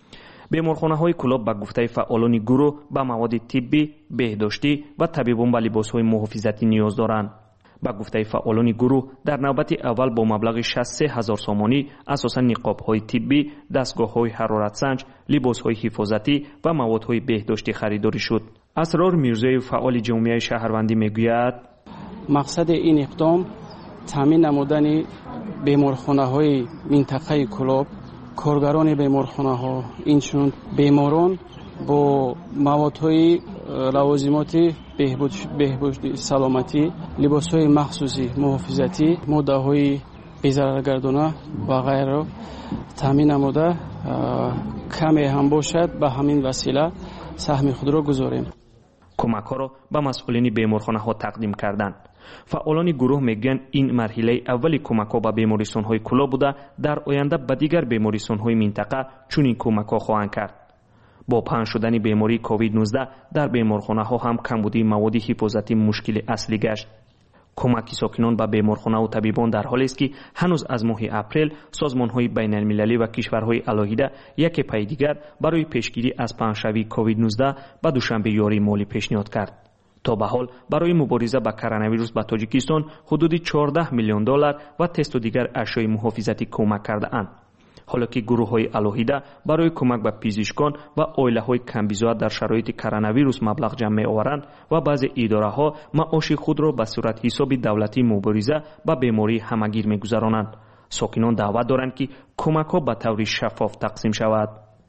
беморхонаҳои клуб ба гуфтаи фаъолони гурӯҳ ба маводи тиббӣ, беҳдоштӣ ва табибон ба либосҳои муҳофизатӣ ниёз доранд. ба гуфтаи фаъолони гурӯҳ, дар навбати аввал бо маблағи шастад و سه ҳазор сомонӣ асосан ниқобҳои тиббӣ, дастгоҳҳои ҳароратсанҷ, либосҳои ҳифозатӣ ва маводҳои беҳдоштӣ харидорӣ шуд. асрор мирзоев, фаъоли ҷомеаи шаҳрвандӣ, мегӯяд: мақсади ин иқдом таъмин намудани беморхонаҳои минтақаи Кӯлоб, коргарони беморхонаҳо, инчунин беморон бо маводҳои лавозимоти беҳбуди саломатӣ, либосҳои махсуси муҳофизатӣ, моддаҳои безараргардона ва ғайраро таъмин намуда, каме ҳам бошад ба ҳамин васила саҳми худро гузорем. кӯмакҳоро ба масъулини беморхонаҳо тақдим карданд. фаъолони гурӯҳ мегӯянд, ин марҳилаи аввали кӯмакҳо ба бемористонҳои Кӯлоб буда, дар оянда ба дигар бемористонҳои минтақа чунин кӯмакҳо хоҳанд кард. бо паҳн шудани бемории ковид нуздаҳ дар беморхонаҳо ҳам камбудии маводи ҳифозатӣ мушкили аслӣ гашт. кӯмаки сокинон ба беморхонаву табибон дар ҳолест ки ҳанӯз аз моҳи апрел созмонҳои байналмилалӣ ва кишварҳои алоҳида яке пайи дигар барои пешгирӣ аз паҳншавии ковид нуздаҳ ба душанбе ёрии молӣ пешниҳод кард. то ба ҳол барои мубориза ба коронавирус ба Тоҷикистон ҳудуди чордаҳ миллион доллар ва тесту дигар ашёи муҳофизатӣ кӯмак кардаанд. ҳоло ки гурӯҳҳои алоҳида барои кӯмак ба пизишкон ва оилаҳои камбизоат дар шароити коронавирус маблағ ҷамъ меоваранд ва баъзе идораҳо маоши худро ба сурат ҳисоби давлатӣ мубориза ба бемории ҳамагир мегузаронанд. сокинон даъват доранд ки кӯмакҳо ба таври шаффоф тақсим шавад.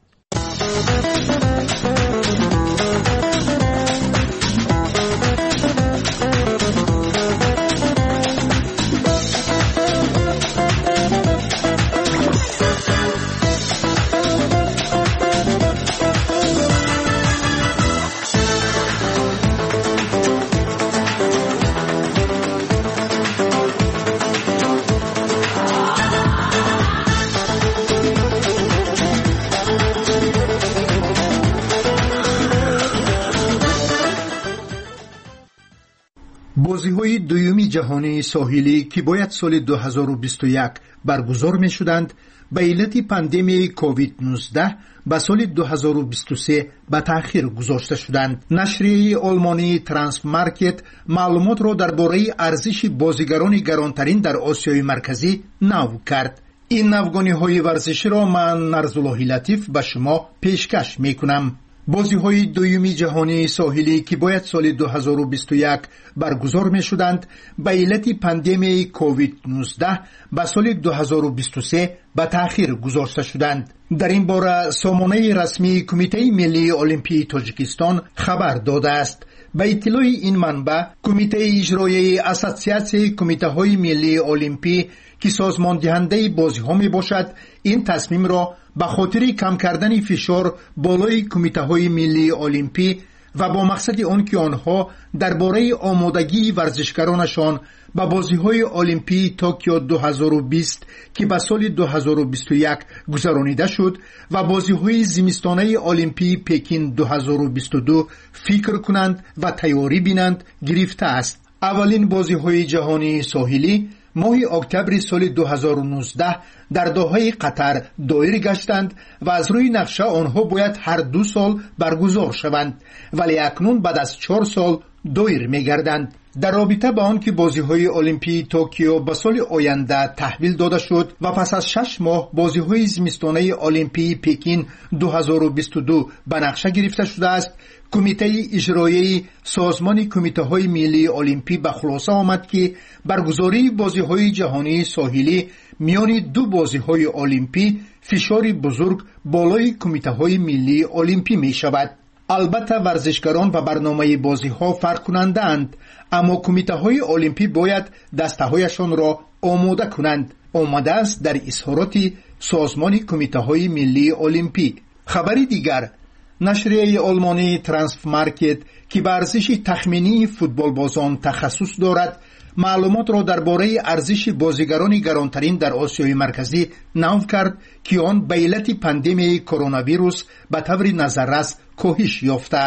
бозиҳои дуюми ҷаҳонии соҳилӣ ки бояд соли ду ҳазору бисту як баргузор мешуданд, ба иллати пандемияи ковид нуздаҳ ба соли ду ҳазору бисту се ба таъхир гузошта шуданд. нашрияи олмонии Трансмаркет маълумотро дар бораи арзиши бозигарони гаронтарин дар Осиёи марказӣ нав кард. ин навгониҳои варзиширо ман Нарзуллоҳи Латиф ба шумо пешкаш мекунам. бозиҳои дуюми ҷаҳонии соҳилӣ ки бояд соли ду ҳазору бисту як баргузор мешуданд, ба иллати пандемияи ковид нуздаҳ ба соли ду ҳазору бисту се ба таъхир гузошта шуданд. дар ин бора сомонаи расмии Кумитаи Миллии Олимпии Тоҷикистон хабар додааст. ба иттилои ин манбаъ, Кумитаи иҷроияи Ассотсиатсияи Кумитаҳои Миллии Олимпӣ ки созмондиҳандаи бозиҳо мебошад, ин тасмимро ба хотири кам кардани фишор болои Кумитаҳои Миллии Олимпӣ ва бо мақсади он ки онҳо дар бораи омодагии варзишгаронашон ба бозиҳои Олимпии Токио ду ҳазору бист ки ба соли ду ҳазору бисту як гузаронида шуд ва бозиҳои зимистонаи Олимпии Пекин ду ҳазору бисту ду фикр кунанд ва тайёрӣ бинанд гирифтааст. аввалин бозиҳои ҷаҳонии соҳилӣ моҳи октябри соли ду ҳазору нуздаҳ дар доҳаи Қатар доир гаштанд ва аз рӯи нақша онҳо бояд ҳар ду сол баргузор шаванд, вале акнун баъд аз чор сол доир мегарданд. дар робита ба он ки бозиҳои Олимпии Токио ба соли оянда таҳвил дода шуд ва пас аз шаш моҳ бозиҳои зимистонаи Олимпии Пекин ду ҳазору бисту ду ба нақша гирифта шудааст, Кумитаи иҷроияи Созмони Кумитаҳои Миллии Олимпӣ ба хулоса омад ки баргузории бозиҳои ҷаҳонии соҳилӣ миёни ду бозиҳои олимпӣ фишори бузург болои Кумитаҳои Миллии Олимпӣ мешавад. албатта варзишгарон ба барномаи бозиҳо фарқкунандаанд, аммо Кумитаҳои Олимпӣ бояд дастаҳояшонро омода кунанд, омадааст дар изҳороти Созмони Кумитаҳои Миллии Олимпӣ. хабари дигар, нашрияи олмонии Трансмаркет ки ба арзиши тахминии футболбозон тахассус дорад, маълумотро дар бораи арзиши бозигарони гаронтарин дар Осиёи марказӣ нав кард ки он ба иллати пандемияи коронавирус ба таври назаррас коҳиш ёфтааст.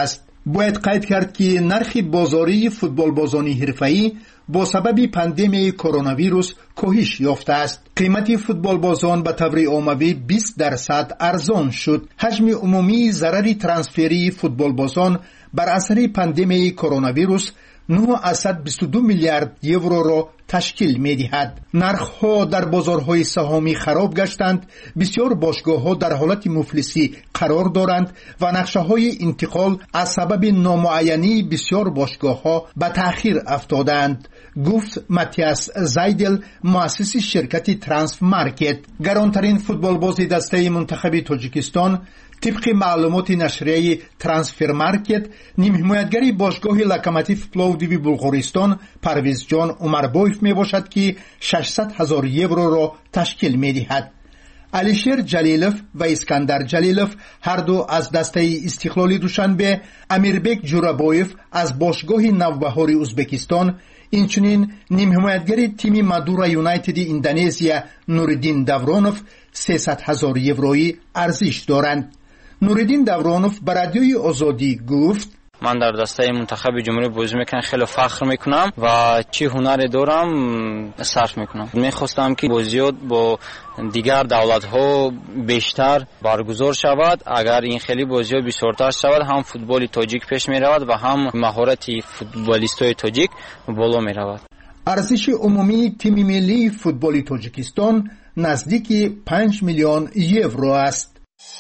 باید قید کرد که نرخ بازاری فوتبال بازانی حرفه‌ای با سبب پاندمی کرونا ویروس کاهش یافته است. قیمت فوتبال بازان به طور عمومی بیست درصد ارزان شد. حجم عمومی ضرر ترانسفری فوتبال بازان بر اثر پاندمی کرونا ویروس نه درصد بیست و دو میلیارد یورو را تشکیل می دهد. نرخ‌ها در بازارهای سهامی خراب گشتند، بسیار باشگاه‌ها در حالت مفلسی قرار دارند و نقشه‌های انتقال از سبب نامعینی بسیار باشگاه‌ها به تأخیر افتادند، گفت ماتیاس زایدل، مؤسس شرکت ترانس مارکت. گرانترین فوتبال باز دسته منتخب تاجیکستان طبق معلومات نشریه ترانسفر مارکت، نیم حمایتگری باشگاه لوکوموتیو پلوودیو بلغارستان پرویز جان عمربایف می باشد که ششصد هزار یورو را تشکیل می دهد. علیشیر جلیلوف و اسکندر جلیلوف هر دو از دسته استقلال دوشنبه، امیربک جورابایف از باشگاه نوبهار ازبکستان، اینچنین نیم حمایتگر تیم مادورا یونایتد اندونزیا نوردین دورانوف سیصد هزار یورویی ارزش دارند. نوردین دورانوف به رادیوی آزادی گفت: من در دسته منتخب جمهوری بازی میکنم، خیلی فخر میکنم و چی هنری دارم صرف میکنم. میخواستم که بازیات با دیگر دولت ها بیشتر برگزار شود. اگر این خیلی بازی بسیارتر شود، هم فوتبال تاجیک پیش میرود و هم مهارت فوتبالیستای تاجیک بالا میرود. ارزش عمومی تیم ملی فوتبال تاجیکستان نزدیک پنج میلیون یورو است.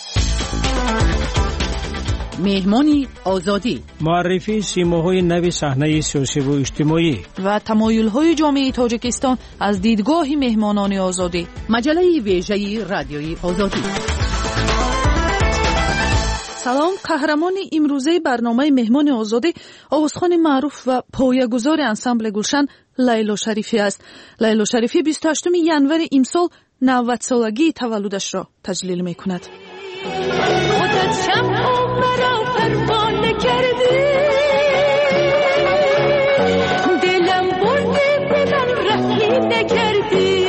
مهمانی آزادی، معرفی سیماهای نو صحنه سیاسی و اجتماعی و تمایل‌های جامعه تاجیکستان از دیدگاه مهمانان آزادی. مجله ویژه رادیوی آزادی. سلام. قهرمان امروزه برنامه مهمان آزادی آوازخوان معروف و پایه‌گذار انسامبل گلشن لیلا شریفی است. لیلا شریفی بیست و هشتم ژانویه امسال نود سالگی تولدش را تجلیل می‌کند. خودت شمع مرا پروانه کردی، دلم بردی به من رحمی نکردی،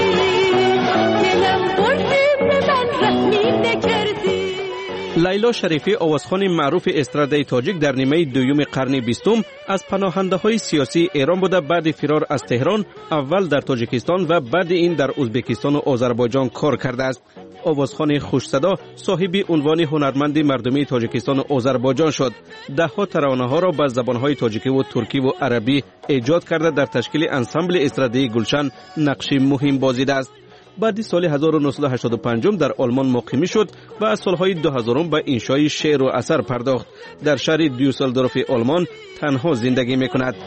دلم بردی به من رحمی نکردی. لیلا شریفی آوازخوان معروف استراده تاجیک در نیمه دوم قرن بیستم از پناهنده های سیاسی ایران بوده. بعد فرار از تهران اول در تاجیکستان و بعد این در ازبکستان و آذربایجان کار کرده است. آوازخوان خوش صدا صاحب عنوان هنرمند مردمی تاجیکستان و آذربایجان شد. ده ها ترانه ها را به زبان های تاجیکی و ترکی و عربی ایجاد کرده در تشکیل انسامبل استراده گلشن نقش مهم بازیده است. بعد سال هزار و نهصد و هشتاد و پنج در آلمان مقیم شد و از سالهای دو هزار به انشای شعر و اثر پرداخت. در شهر دیوسلدورف آلمان تنها زندگی میکند.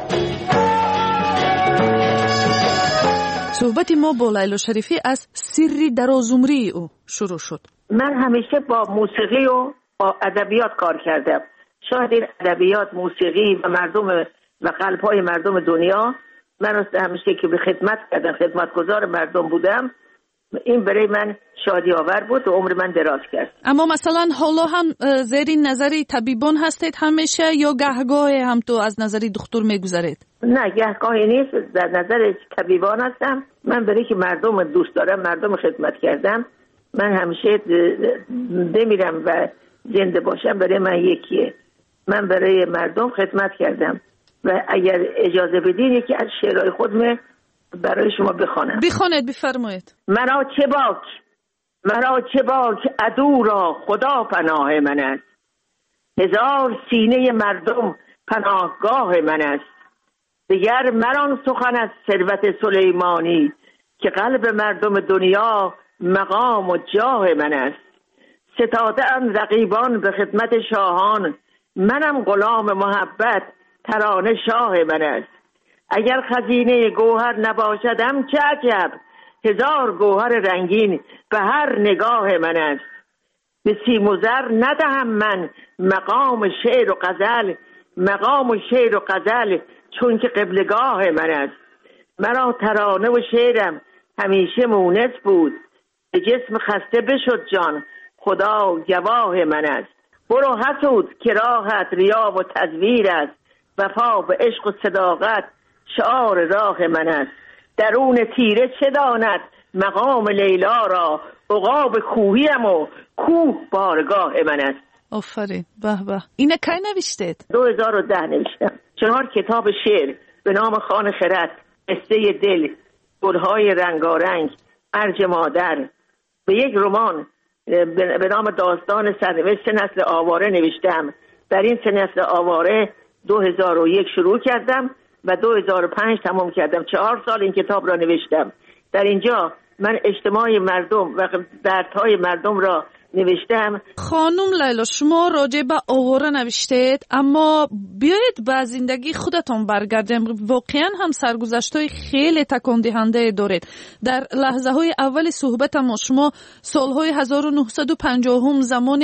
صحبت ما با لیلا شریفی از سری درازعمری او شروع شد. من همیشه با موسیقی و با ادبیات کار کردم. شاید این ادبیات، موسیقی و مردم و قلب‌های مردم دنیا، من همیشه که به خدمت کردم، خدمتگزار مردم بودم، این برای من شادی آور بود و عمر من دراز کرد. اما مثلا حالا هم زیر نظر طبیبان هستید همیشه یا گهگاه هم تو از نظر دکتر میگذارید؟ نه، گهگاهی نیست، در نظر طبیبان هستم. من برای که مردم دوست دارم، مردم خدمت کردم، من همیشه بمیرم و زنده باشم برای من یکیه. من برای مردم خدمت کردم و اگر اجازه بدین یکی از شعرهای خودم برای شما بخوانم. بخوانید، بفرمایید. مرا چه باک، مرا چه باک عدو را خدا پناه من است، هزار سینه مردم پناهگاه من است. دیگر مران سخن از ثروت سلیمانی که قلب مردم دنیا مقام و جاه من است. ستاده ام رقیبان به خدمت شاهان، منم غلام محبت ترانه شاه من است. اگر خزینه گوهر نباشدم چه عجب، هزار گوهر رنگین به هر نگاه من است. به سیم و زر ندهم من مقام شعر و غزل، مقام و شعر و غزل چون که قبلگاه من است. مرا ترانه و شعرم همیشه مونس بود، به جسم خسته بشد جان خدا گواه من است. برو حسود که راحت ریا و تزویر است، وفا به عشق و صداقت شعار راه من است. درون تیره چه داند مقام لیلا را، عقاب کوهیم و کوه بارگاه من است. آفرین. به به. اینه کی نوشتید؟ دو هزار و ده نوشتم. چهار کتاب شعر به نام خان خرد، قصه دل، گلهای رنگارنگ، ارج مادر، به یک رمان به نام داستان سرنوشت سه نسل آواره نوشتم. در این سه نسل آواره دو هزار و یک شروع کردم و دو هزار و پنج تمام کردم. چهار سال این کتاب را نوشتم. در اینجا من اجتماع مردم و دردهای مردم را نوشتم. خانم لیلا، شما راجع به آواره نوشتید، اما بیایید به زندگی خودتون برگردیم. واقعا هم سرگذشت‌های خیلی تکان دهنده دارید. در لحظه های اول صحبت ما شما سالهای هزار و نهصد و پنجاه هم زمان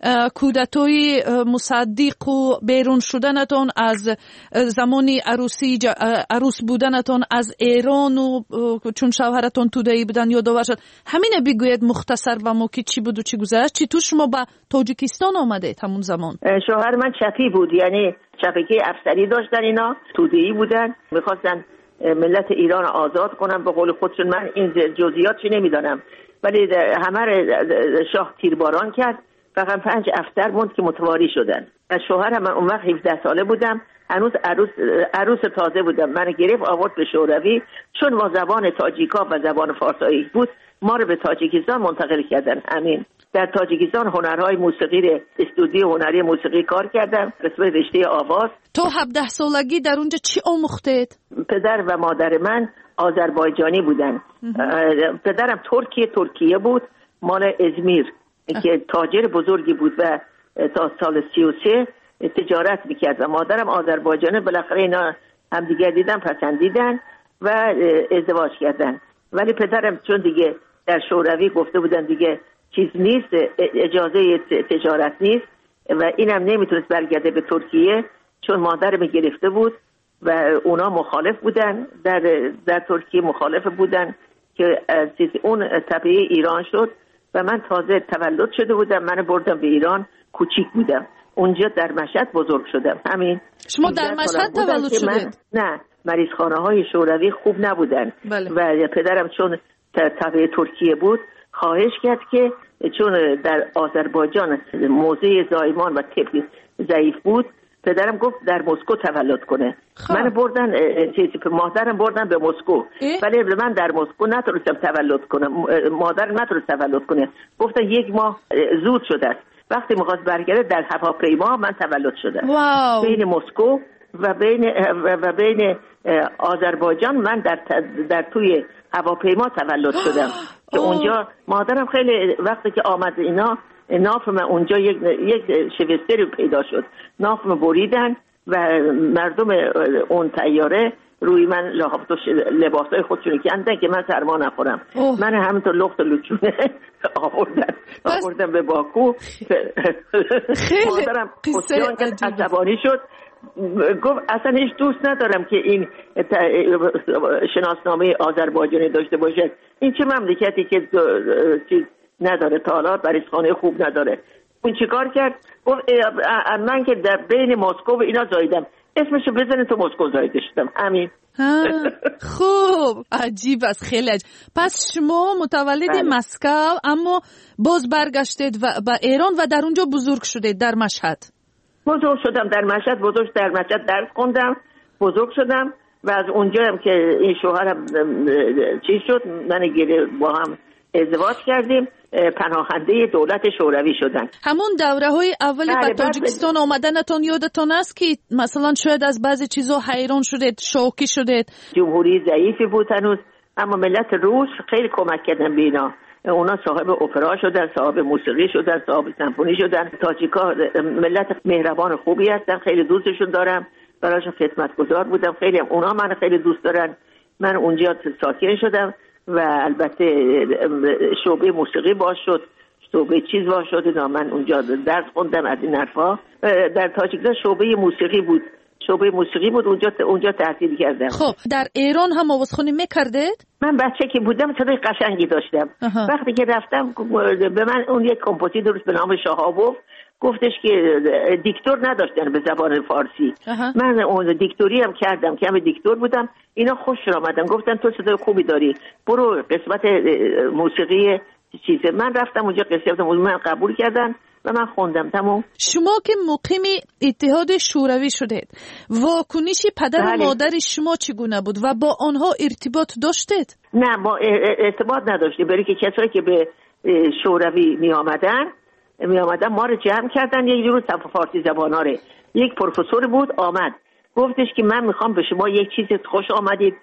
کودتای مصدق و بیرون شدنتون از زمان عروسی عروس بودنتون از ایران و چون شوهرتون توده‌ای بودن یادآور شد. همین بگوید مختصر و ما که چی بود و چی گذشت. چی تو شما با تاجیکستان آمده همون زمان؟ شوهر من چپی بود، یعنی چپکی افسری داشتن، اینا توده‌ای بودن، میخواستن ملت ایران آزاد کنن به قول خودشون. من این جزئیات چی نمیدانم، ولی همه شاه تیرباران کرد. فقط پنج افسر موند که متواری شدن. شوهر من اون وقت هفده ساله بودم، هنوز عروس عروس تازه بودم. من گرفت آورد به شوروی، چون ما زبان تاجیکا و زبان فارسی بود ما رو به تاجیکستان منتقل کردن. همین در تاجیکستان هنرهای موسیقی، استودیو هنری موسیقی کار کردم، قسمت رشته آواز. تو هفده سالگی در اونجا چی آموختید؟ پدر و مادر من آذربایجانی بودن. پدرم ترکیه ترکیه بود، مال ازمیر که تاجر بزرگی بود و تا سال سی و سه تجارت میکرد و مادرم آذربایجانی. بالاخره اینا هم دیگر دیدن، پسندیدن و ازدواج کردن. ولی پدرم چون دیگه در شوروی گفته بودن دیگه چیز نیست، اجازه تجارت نیست و اینم نمیتونست برگرده به ترکیه چون مادرم گرفته بود و اونا مخالف بودن، در در ترکیه مخالف بودن که اون تبعه ایران شد و من تازه تولد شده بودم. من بردم به ایران، کوچیک بودم، اونجا در مشهد بزرگ شدم. همین. شما در مشهد تولد شدید؟ نه، مریضخانه های شوروی خوب نبودن. بله. و پدرم چون تبع ترکیه بود خواهش کرد که چون در آذربایجان موضع زایمان و طب ضعیف بود، پدرم گفت در مسکو تولد کنه. خواه. من بردن چیزی مادرم بردن به مسکو، ولی من در مسکو نتونستم تولد کنم. مادرم نتونست تولد کنه، گفتن یک ماه زود شده است. وقتی می‌خواست برگرده در هواپیما من تولد شدم. واو. بین مسکو و بین و بین آذربایجان من در در توی هواپیما تولد شدم که اونجا مادرم خیلی وقتی که آمد اینا نافم اونجا یک یک شوستری پیدا شد، نافم بریدن و مردم اون طیاره روی من لباسای خودشون کندن که من سرما نخورم. اوه. من همینطور لخت و لچونه آوردن آوردن به باکو. مادرم خودشون که عصبانی شد، گفت اصلا هیچ دوست ندارم که این شناسنامه آذربایجانی داشته باشه. این چه مملکتی که چیز نداره، تالار بریزخانه خوب نداره. اون چیکار کرد؟ گفت من که در بین مسکو و اینا زایدم، اسمشو بزنید تو مسکو زایده شدم. همین. خوب، عجیب است، خیلی عجیب. پس شما متولد مسکو اما باز برگشتید و به ایران و در اونجا بزرگ شدید در مشهد. بزرگ شدم در مشهد، بزرگ در مشهد درس خوندم، بزرگ شدم و از اونجا هم که این شوهرم چی شد، من گیره با هم ازدواج کردیم، پناهنده دولت شوروی شدن. همون دوره های اول به تاجیکستان آمدنتون یادتون است که مثلا شاید از بعضی چیزا حیران شدید، شوکی شدید؟ جمهوری ضعیفی بود هنوز، اما ملت روس خیلی کمک کردن به اینا. اونا صاحب اپرا شدن، صاحب موسیقی شدن، صاحب سمفونی شدن. تاجیکا ملت مهربان خوبی هستن، خیلی دوستشون دارم، براشون خدمتگزار بودم. خیلی اونا من خیلی دوست دارن. من اونجا ساکن شدم و البته شعبه موسیقی باز شد، شعبه چیز باز شد. من اونجا درس خوندم از این حرفا. در تاجیکستان شعبه موسیقی بود، شعبه موسیقی بود، اونجا اونجا تحصیل کردم. خب در ایران هم آوازخوانی میکردید؟ من بچه که بودم صدای قشنگی داشتم. اها. وقتی که رفتم به من اون یک کمپوزیتور به نام شهابوف گفتش که دیکتور نداشتن به زبان فارسی. اها. من اون دیکتوری هم کردم که هم دیکتور بودم. اینا خوش آمدن، گفتن تو صدای خوبی داری، برو قسمت موسیقی چیزه. من رفتم اونجا قسمت موسیقی من قبول کردن و من خوندم. تمام. شما که مقیم اتحاد شوروی شدید، واکنش پدر بله. و مادر شما چگونه بود و با آنها ارتباط داشتید؟ نه، ما ارتباط نداشتیم، برای که کسایی که به شوروی می آمدن می آمدن ما رو جمع کردن. یک روز فارسی زبان ها یک پروفسور بود آمد گفتش که من میخوام به شما یک چیز خوش آمدید،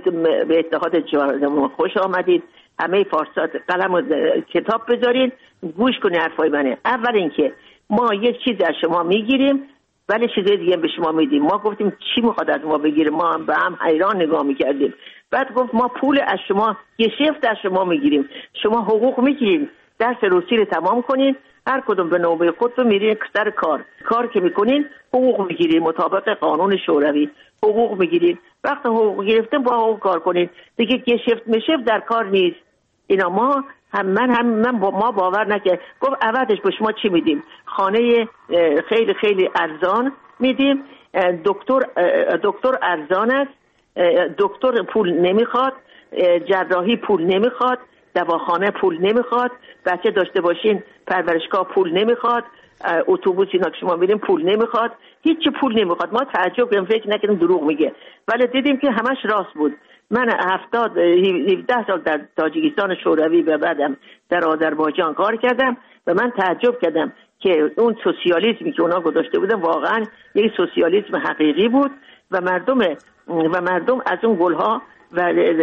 به اتحاد جوانان خوش آمدید، همه فارسات قلم و کتاب بذارین گوش کنین حرفای منه. اول اینکه ما یک چیز از شما میگیریم ولی چیز دیگه به شما میدیم. ما گفتیم چی میخواد از ما بگیره؟ ما هم به هم حیران نگاه میکردیم. بعد گفت ما پول از شما یه شفت از شما میگیریم، شما حقوق میگیریم، درس روسی رو تمام کنین، هر کدوم به نوبه خودتون میرین سر کار کار که میکنین حقوق میگیرین مطابق قانون شوروی حقوق میگیرین. وقت حقوق گرفتن با حقوق کار کنین دیگه. یه شفت میشفت در کار نیست. اینا ما هم من هم من با ما باور نکرد. گفت عوضش به شما چی میدیم؟ خانه خیلی خیلی ارزان میدیم، دکتر دکتر ارزان است، دکتر پول نمیخواد، جراحی پول نمیخواد، دواخانه پول نمیخواد، بچه داشته باشین پرورشگاه پول نمیخواد، اتوبوس اینا که شما میرین پول نمیخواد، هیچ پول نمیخواد. ما تعجب کردیم، فکر نکردیم دروغ میگه، ولی دیدیم که همش راست بود. من هفتاد هفده سال در تاجیکستان شوروی و بعدم در آذربایجان کار کردم و من تعجب کردم که اون سوسیالیسمی که اونا گذاشته بودن واقعا یک سوسیالیسم حقیقی بود و مردم و مردم از اون گلها و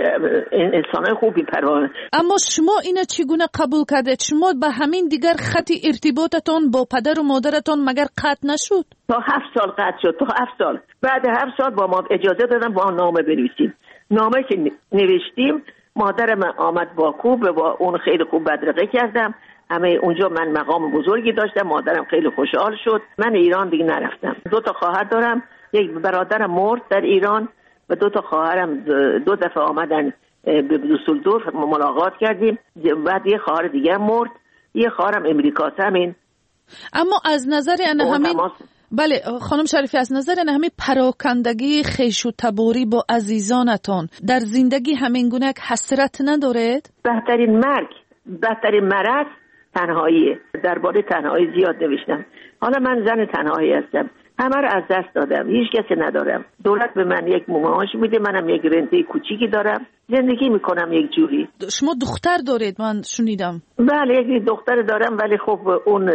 انسانای خوبی پروانه. اما شما اینو چگونه قبول کردید؟ شما به همین دیگر خط ارتباطتون با پدر و مادرتون مگر قطع نشد؟ تا هفت سال قطع شد. تا هفت سال بعد هفت سال با ما اجازه دادن با نامه بنویسیم. نامه که نوشتیم مادرم آمد باکو، با اون خیلی خوب بدرقه کردم. همه اونجا من مقام بزرگی داشتم، مادرم خیلی خوشحال شد. من ایران دیگه نرفتم. دو تا خواهر دارم، یک برادرم مرد در ایران و دو تا خواهرم دو دفعه آمدن به دوسلدورف ملاقات کردیم. بعد یه خواهر دیگه مرد، یه خواهرم امریکاست. همین. اما از نظر ان همین بله خانم شریفی، از نظر ان همین پراکندگی خیش و تباری با عزیزانتون در زندگی همین گونه حسرت ندارید؟ بهترین مرگ، بهترین مرض تنهاییه. درباره تنهایی زیاد نوشتم. حالا من زن تنهایی هستم، همه رو از دست دادم، هیچ کسی ندارم. دولت به من یک معاش میده، منم یک رنته کوچیکی دارم، زندگی میکنم یک جوری. شما دختر دارید من شنیدم؟ بله یک دختر دارم، ولی خب اون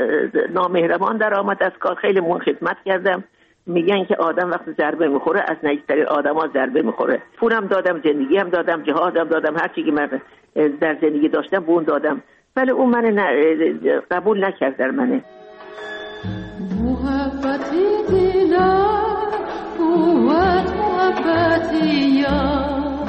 نامهربان در آمد از کار. خیلی مون خدمت کردم. میگن که آدم وقتی ضربه میخوره از نزدیکترین آدما ضربه میخوره. پولم دادم، زندگی هم دادم، جهادم دادم، هر چی که من در زندگی داشتم بون دادم، ولی اون من قبول نکرد در منه. محبتی دلم قوت محبتی یار،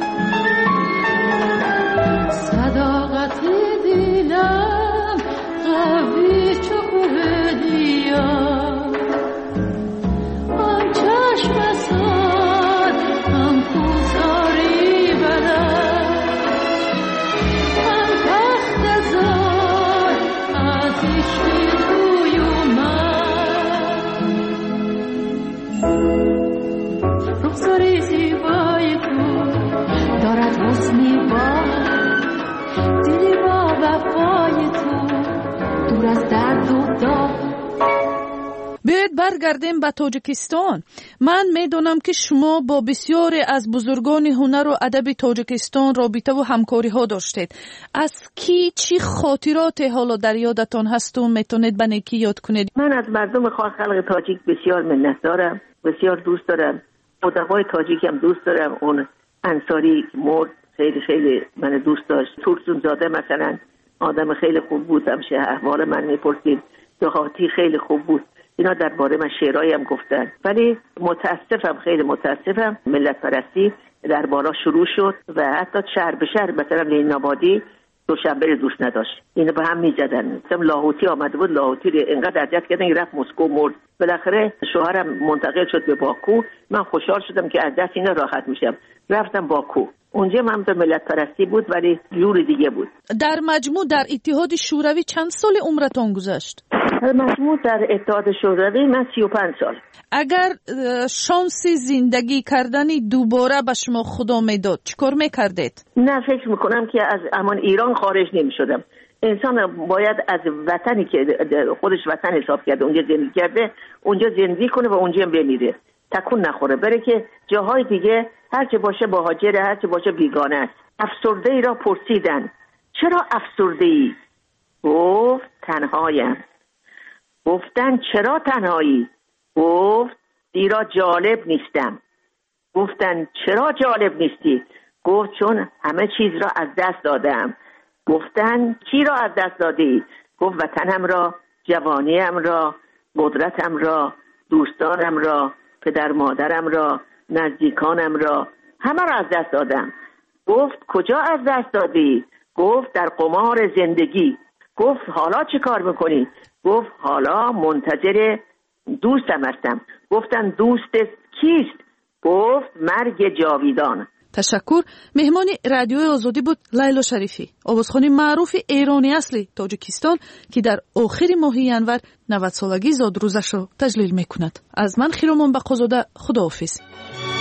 صداقتی دلم قوی چو کوه دیار، آن چشم سار هم کوزاری بلد، آن تخت زار از ایشی توی اومد، رخساری زیبای تو دارد حسنی باد، دلی با وفای تو دور از درد و داغ. بیاید برگردیم به تاجیکستان. من میدونم که شما با بسیاری از بزرگان هنر و ادب تاجیکستان رابطه و همکاری ها داشتید. از کی چی خاطرات حالا در یادتان هست و میتونید به نیکی یاد کنید؟ من از مردم خلق تاجیک بسیار منت دارم، بسیار دوست دارم. ادبای تاجیک هم دوست دارم. اون انصاری مرد خیلی خیلی من دوست داشت. تورسون زاده مثلا آدم خیلی خوب بود، همیشه احوال من میپرسید. دهاتی خیلی خوب بود. اینا درباره من شعرایی هم گفتن. ولی متاسفم، خیلی متاسفم، ملت پرستی در بالا شروع شد و حتی شهر به شهر مثلا لین آبادی دوشنبه رو دوست نداشت، اینو به هم میزدن. مثلا لاهوتی آمده بود، لاهوتی رو انقدر اذیت کردن رفت مسکو مرد. بالاخره شوهرم منتقل شد به باکو. من خوشحال شدم که از دست اینا راحت میشم، رفتم باکو. اونجا هم به ملت پرستی بود ولی جور دیگه بود. در مجموع در اتحاد شوروی چند سال عمرتون گذشت؟ در مجموع در اتحاد شوروی من سی و پنج سال. اگر شانس زندگی کردنی دوباره به شما خدا میداد چیکار میکردید؟ نه فکر میکنم که از امان ایران خارج نمیشدم. انسان باید از وطنی که خودش وطن حساب کرده اونجا زندگی کرده اونجا زندگی کنه و اونجا بمیره، تکون نخوره، بره که جاهای دیگه هر چه باشه مهاجره، هر چه باشه بیگانه است. افسرده ای را پرسیدن چرا افسرده ای؟ گفت تنهایم. گفتن چرا تنهایی؟ گفت زیرا جالب نیستم. گفتن چرا جالب نیستی؟ گفت چون همه چیز را از دست دادم. گفتن چی را از دست دادی؟ گفت وطنم را، جوانیم را، قدرتم را، دوستانم را، پدر مادرم را، نزدیکانم را، همه را از دست دادم. گفت کجا از دست دادی؟ گفت در قمار زندگی. گفت حالا چه کار میکنی؟ گفت حالا منتظر دوستم هستم. گفتن دوست کیست؟ گفت مرگ جاویدان. تشکر. مهمان رادیوی آزادی بود لیلا شریفی، آوازخوان معروف ایرانی اصلی تاجیکستان که در آخر ماه ینور نود سالگی زاد روزش را تجلیل میکند. از من خیرمان بقازاده، خداحافظ.